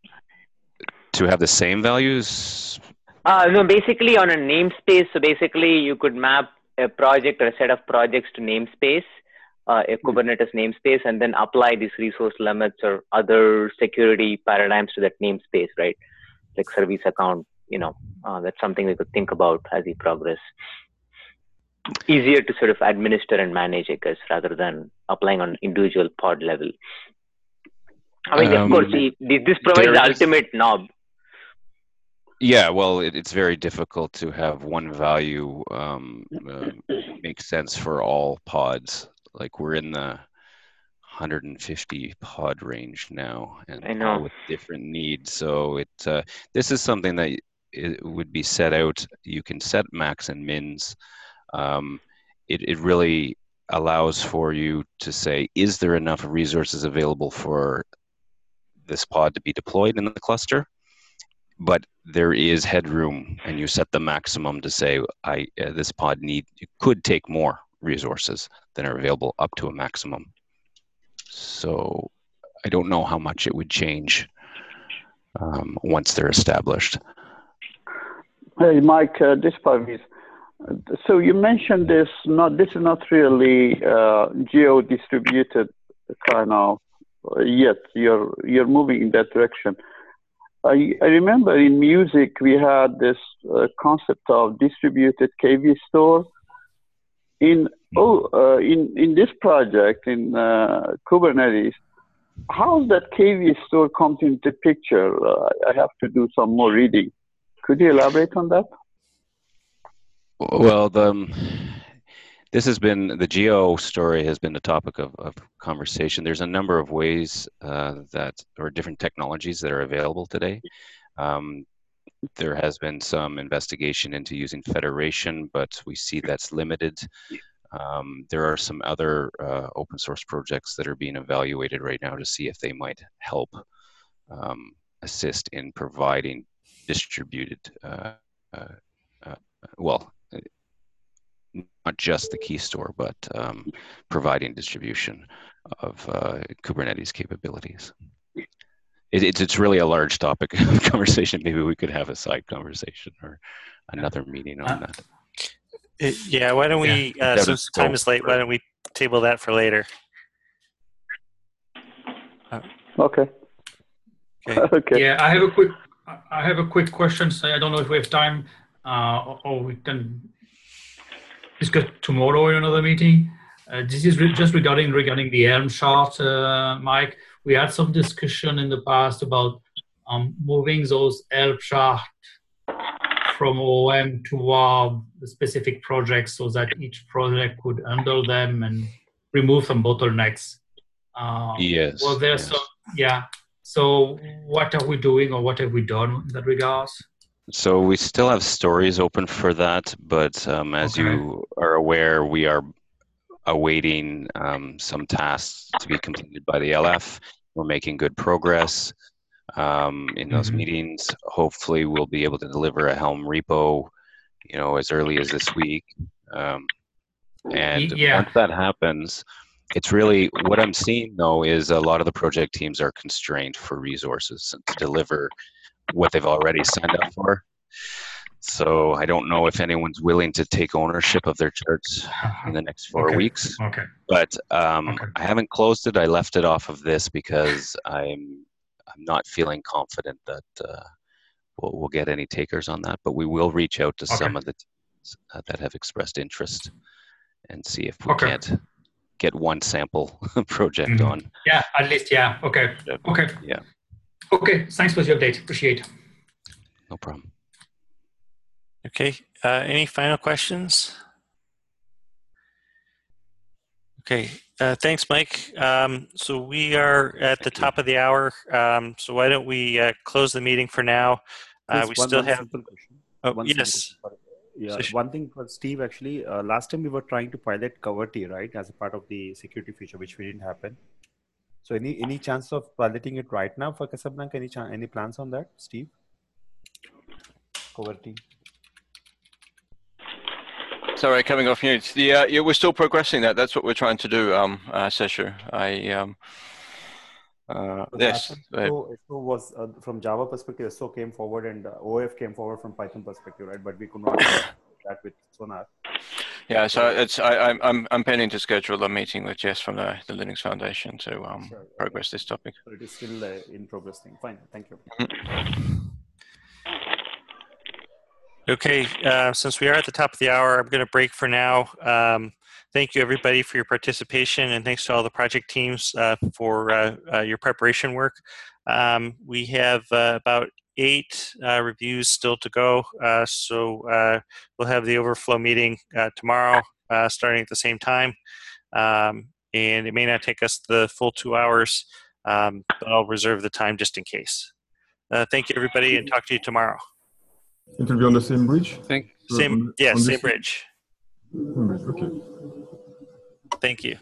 to have the same values? No, basically on a namespace. So basically, you could map a project or a set of projects to namespace, a Kubernetes namespace, and then apply these resource limits or other security paradigms to that namespace, right? Like service account, that's something we could think about as we progress. Easier to sort of administer and manage, I guess, rather than applying on individual pod level. I mean, of course, this provides the ultimate knob. Yeah, well, it's very difficult to have one value make sense for all pods. Like we're in the 150 pod range now, and all with different needs. So this is something that it would be set out. You can set max and mins. It really allows for you to say, is there enough resources available for this pod to be deployed in the cluster? But there is headroom, and you set the maximum to say, this pod could take more resources than are available up to a maximum. So I don't know how much it would change once they're established. Hey, Mike, this Parviz. So you mentioned this is not really geo-distributed kind of yet. You're moving in that direction. I remember in music we had this concept of distributed KV store. In this project in Kubernetes, how that KV store comes into picture? I have to do some more reading. Could you elaborate on that? Well, this has been, the geo story has been the topic of conversation. There's a number of ways or different technologies that are available today. There has been some investigation into using federation, but we see that's limited. There are some other open source projects that are being evaluated right now to see if they might help assist in providing distributed, not just the key store, but providing distribution of Kubernetes capabilities. It's really a large topic of conversation. Maybe we could have a side conversation or another meeting on that. Why don't we, since time is late, why don't we table that for later? Okay. Yeah, I have a quick question. So I don't know if we have time or we can discuss tomorrow in another meeting. This is just regarding the Helm chart, Mike. We had some discussion in the past about moving those Helm charts from OOM toward the specific projects so that each project could handle them and remove some bottlenecks. Yes. Was there some? Yeah. So what are we doing, or what have we done in that regards? So we still have stories open for that, but as you are aware, we are awaiting some tasks to be completed by the LF. We're making good progress in those meetings. Hopefully we'll be able to deliver a Helm repo, as early as this week. Once that happens, it's really, what I'm seeing though is a lot of the project teams are constrained for resources to deliver what they've already signed up for. So I don't know if anyone's willing to take ownership of their charts in the next 4 weeks. Okay. But I haven't closed it. I left it off of this because I'm not feeling confident that we'll get any takers on that. But we will reach out to some of the teams that have expressed interest and see if we can't get one sample project on. Yeah, at least, yeah. Okay. Okay. Yeah. Okay. Thanks for the update. Appreciate it. No problem. Okay. Any final questions? Okay. Thanks, Mike. So we are at the top of the hour. So why don't we close the meeting for now? We still have. Simple question. Oh, yes. Yeah, one thing for Steve, actually, last time we were trying to pilot Coverty, right, as a part of the security feature, which we didn't happen. So any chance of piloting it right now for Casablanca? Any plans on that, Steve? Coverty. Sorry, coming off mute. Yeah, we're still progressing that. That's what we're trying to do, Seshu. Yes. So was from Java perspective, SO came forward and OF came forward from Python perspective, right? But we could not do that with Sonar. Yeah, so it's I'm planning to schedule a meeting with Jess from the Linux Foundation to progress this topic. So it is still in progress thing. Fine, thank you. Okay, since we are at the top of the hour, I'm going to break for now. Thank you, everybody, for your participation, and thanks to all the project teams for your preparation work. We have about 8 reviews still to go, so we'll have the overflow meeting tomorrow, starting at the same time. And it may not take us the full 2 hours, but I'll reserve the time just in case. Thank you, everybody, and talk to you tomorrow. It will be on the same bridge? Same bridge. Okay. Thank you.